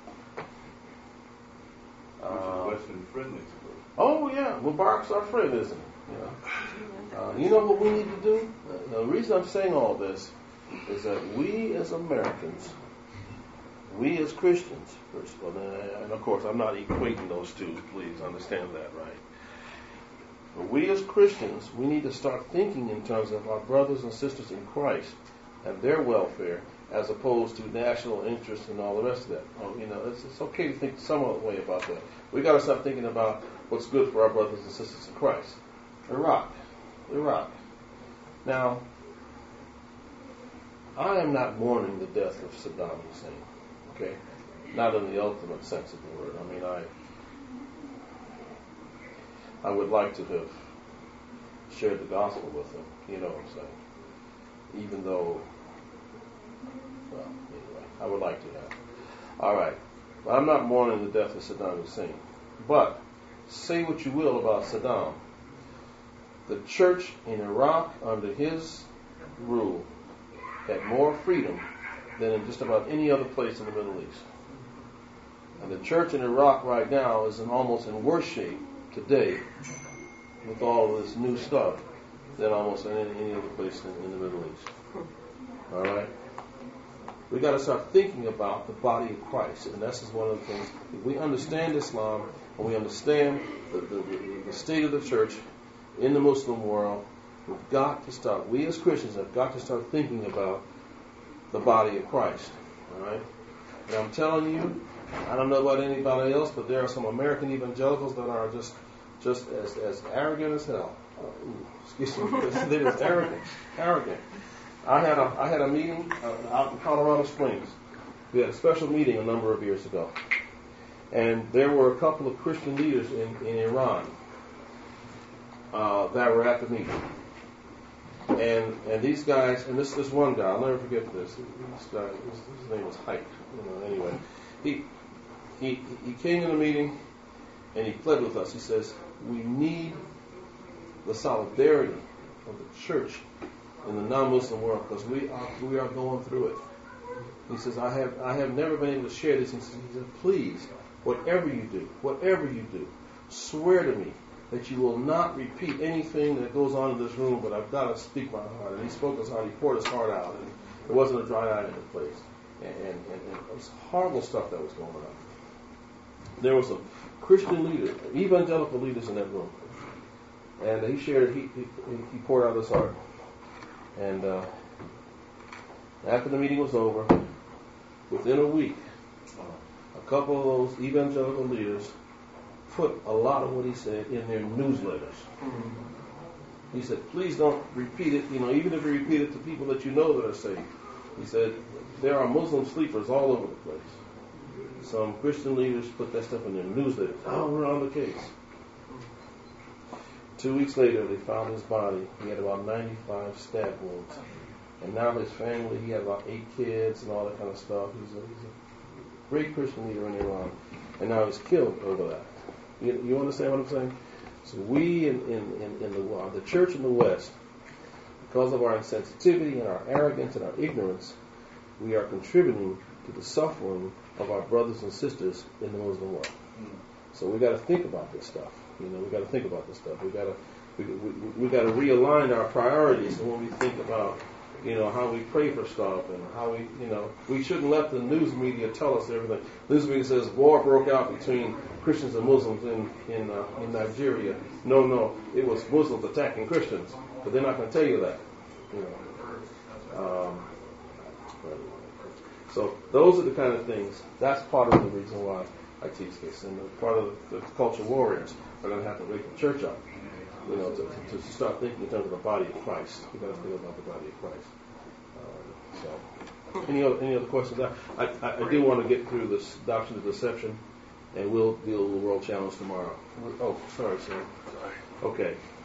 Which Uh, is Western friendly. oh yeah, Mubarak's our friend, isn't he? You know, uh, you know what we need to do? Uh, the reason I'm saying all this is that we as Americans, we as Christians, first of all, and of course I'm not equating those two. Please understand that, right? But we as Christians, we need to start thinking in terms of our brothers and sisters in Christ and their welfare, as opposed to national interest and all the rest of that. Oh, you know, it's, it's okay to think some other way about that. We got to start thinking about what's good for our brothers and sisters in Christ. Iraq, Iraq. Now, I am not mourning the death of Saddam Hussein. Okay, not in the ultimate sense of the word. I mean, I. I would like to have shared the gospel with him, you know what I'm saying? Even though, well, anyway, I would like to have. All right. But I'm not mourning the death of Saddam Hussein. But say what you will about Saddam. The church in Iraq under his rule had more freedom than in just about any other place in the Middle East. And the church in Iraq right now is in almost in worse shape today with all of this new stuff than almost in any, any other place in, in the Middle East. All right? We got to start thinking about the body of Christ, and this is one of the things. If we understand Islam and we understand the, the, the, the state of the church in the Muslim world, we've got to start, we as Christians have got to start thinking about the body of Christ. All right? And I'm telling you, I don't know about anybody else, but there are some American evangelicals that are just just as, as arrogant as hell. Uh, ooh, excuse me, they're just arrogant, arrogant. I had a I had a meeting uh, out in Colorado Springs. We had a special meeting a number of years ago, and there were a couple of Christian leaders in, in Iran uh, that were at the meeting. And and these guys, and this this one guy, I'll never forget this. This guy, his, his name was Hike. You know, anyway, he he he came in the meeting and he pled with us. He says, we need the solidarity of the church in the non-Muslim world because we are we are going through it. He says, I have I have never been able to share this. He says, he says, please, whatever you do, whatever you do, swear to me that you will not repeat anything that goes on in this room, but I've got to speak my heart. And he spoke his heart. He poured his heart out, and there wasn't a dry eye in the place. And, and, and, and it was horrible stuff that was going on. There was some Christian leaders, evangelical leaders in that room, and he shared. He he, he poured out his heart. And uh, after the meeting was over, within a week, a couple of those evangelical leaders put a lot of what he said in their newsletters. He said, please don't repeat it, you know, even if you repeat it to people that you know that are saved. He said, there are Muslim sleepers all over the place. Some Christian leaders put that stuff in their newsletters. Oh, we're on the case. Two weeks later, they found his body. He had about ninety-five stab wounds. And now his family, he had about eight kids and all that kind of stuff. He's a, he's a great Christian leader in Iran. And now he's killed over that. You, you understand what I'm saying? So we in, in, in, in the uh, the church in the West, because of our insensitivity and our arrogance and our ignorance, we are contributing to the suffering of our brothers and sisters in the Muslim world. So we got to think about this stuff. You know, we got to think about this stuff. We got to we, we, we got to realign our priorities when we think about, you know, how we pray for stuff and how we, you know, we shouldn't let the news media tell us everything. News media says war broke out between Christians and Muslims in in, uh, in Nigeria. No, no, it was Muslims attacking Christians, but they're not going to tell you that. You know. Um, so those are the kind of things. That's part of the reason why I teach this, and part of the, the culture warriors are going to have to wake the church up, you know, to, to, to start thinking in terms of the body of Christ. We've got to think about the body of Christ. Um, so, any other any other questions? I, I, I do want to get through this doctrine of deception, and we'll deal with the world challenge tomorrow. Oh, sorry, sir. Okay.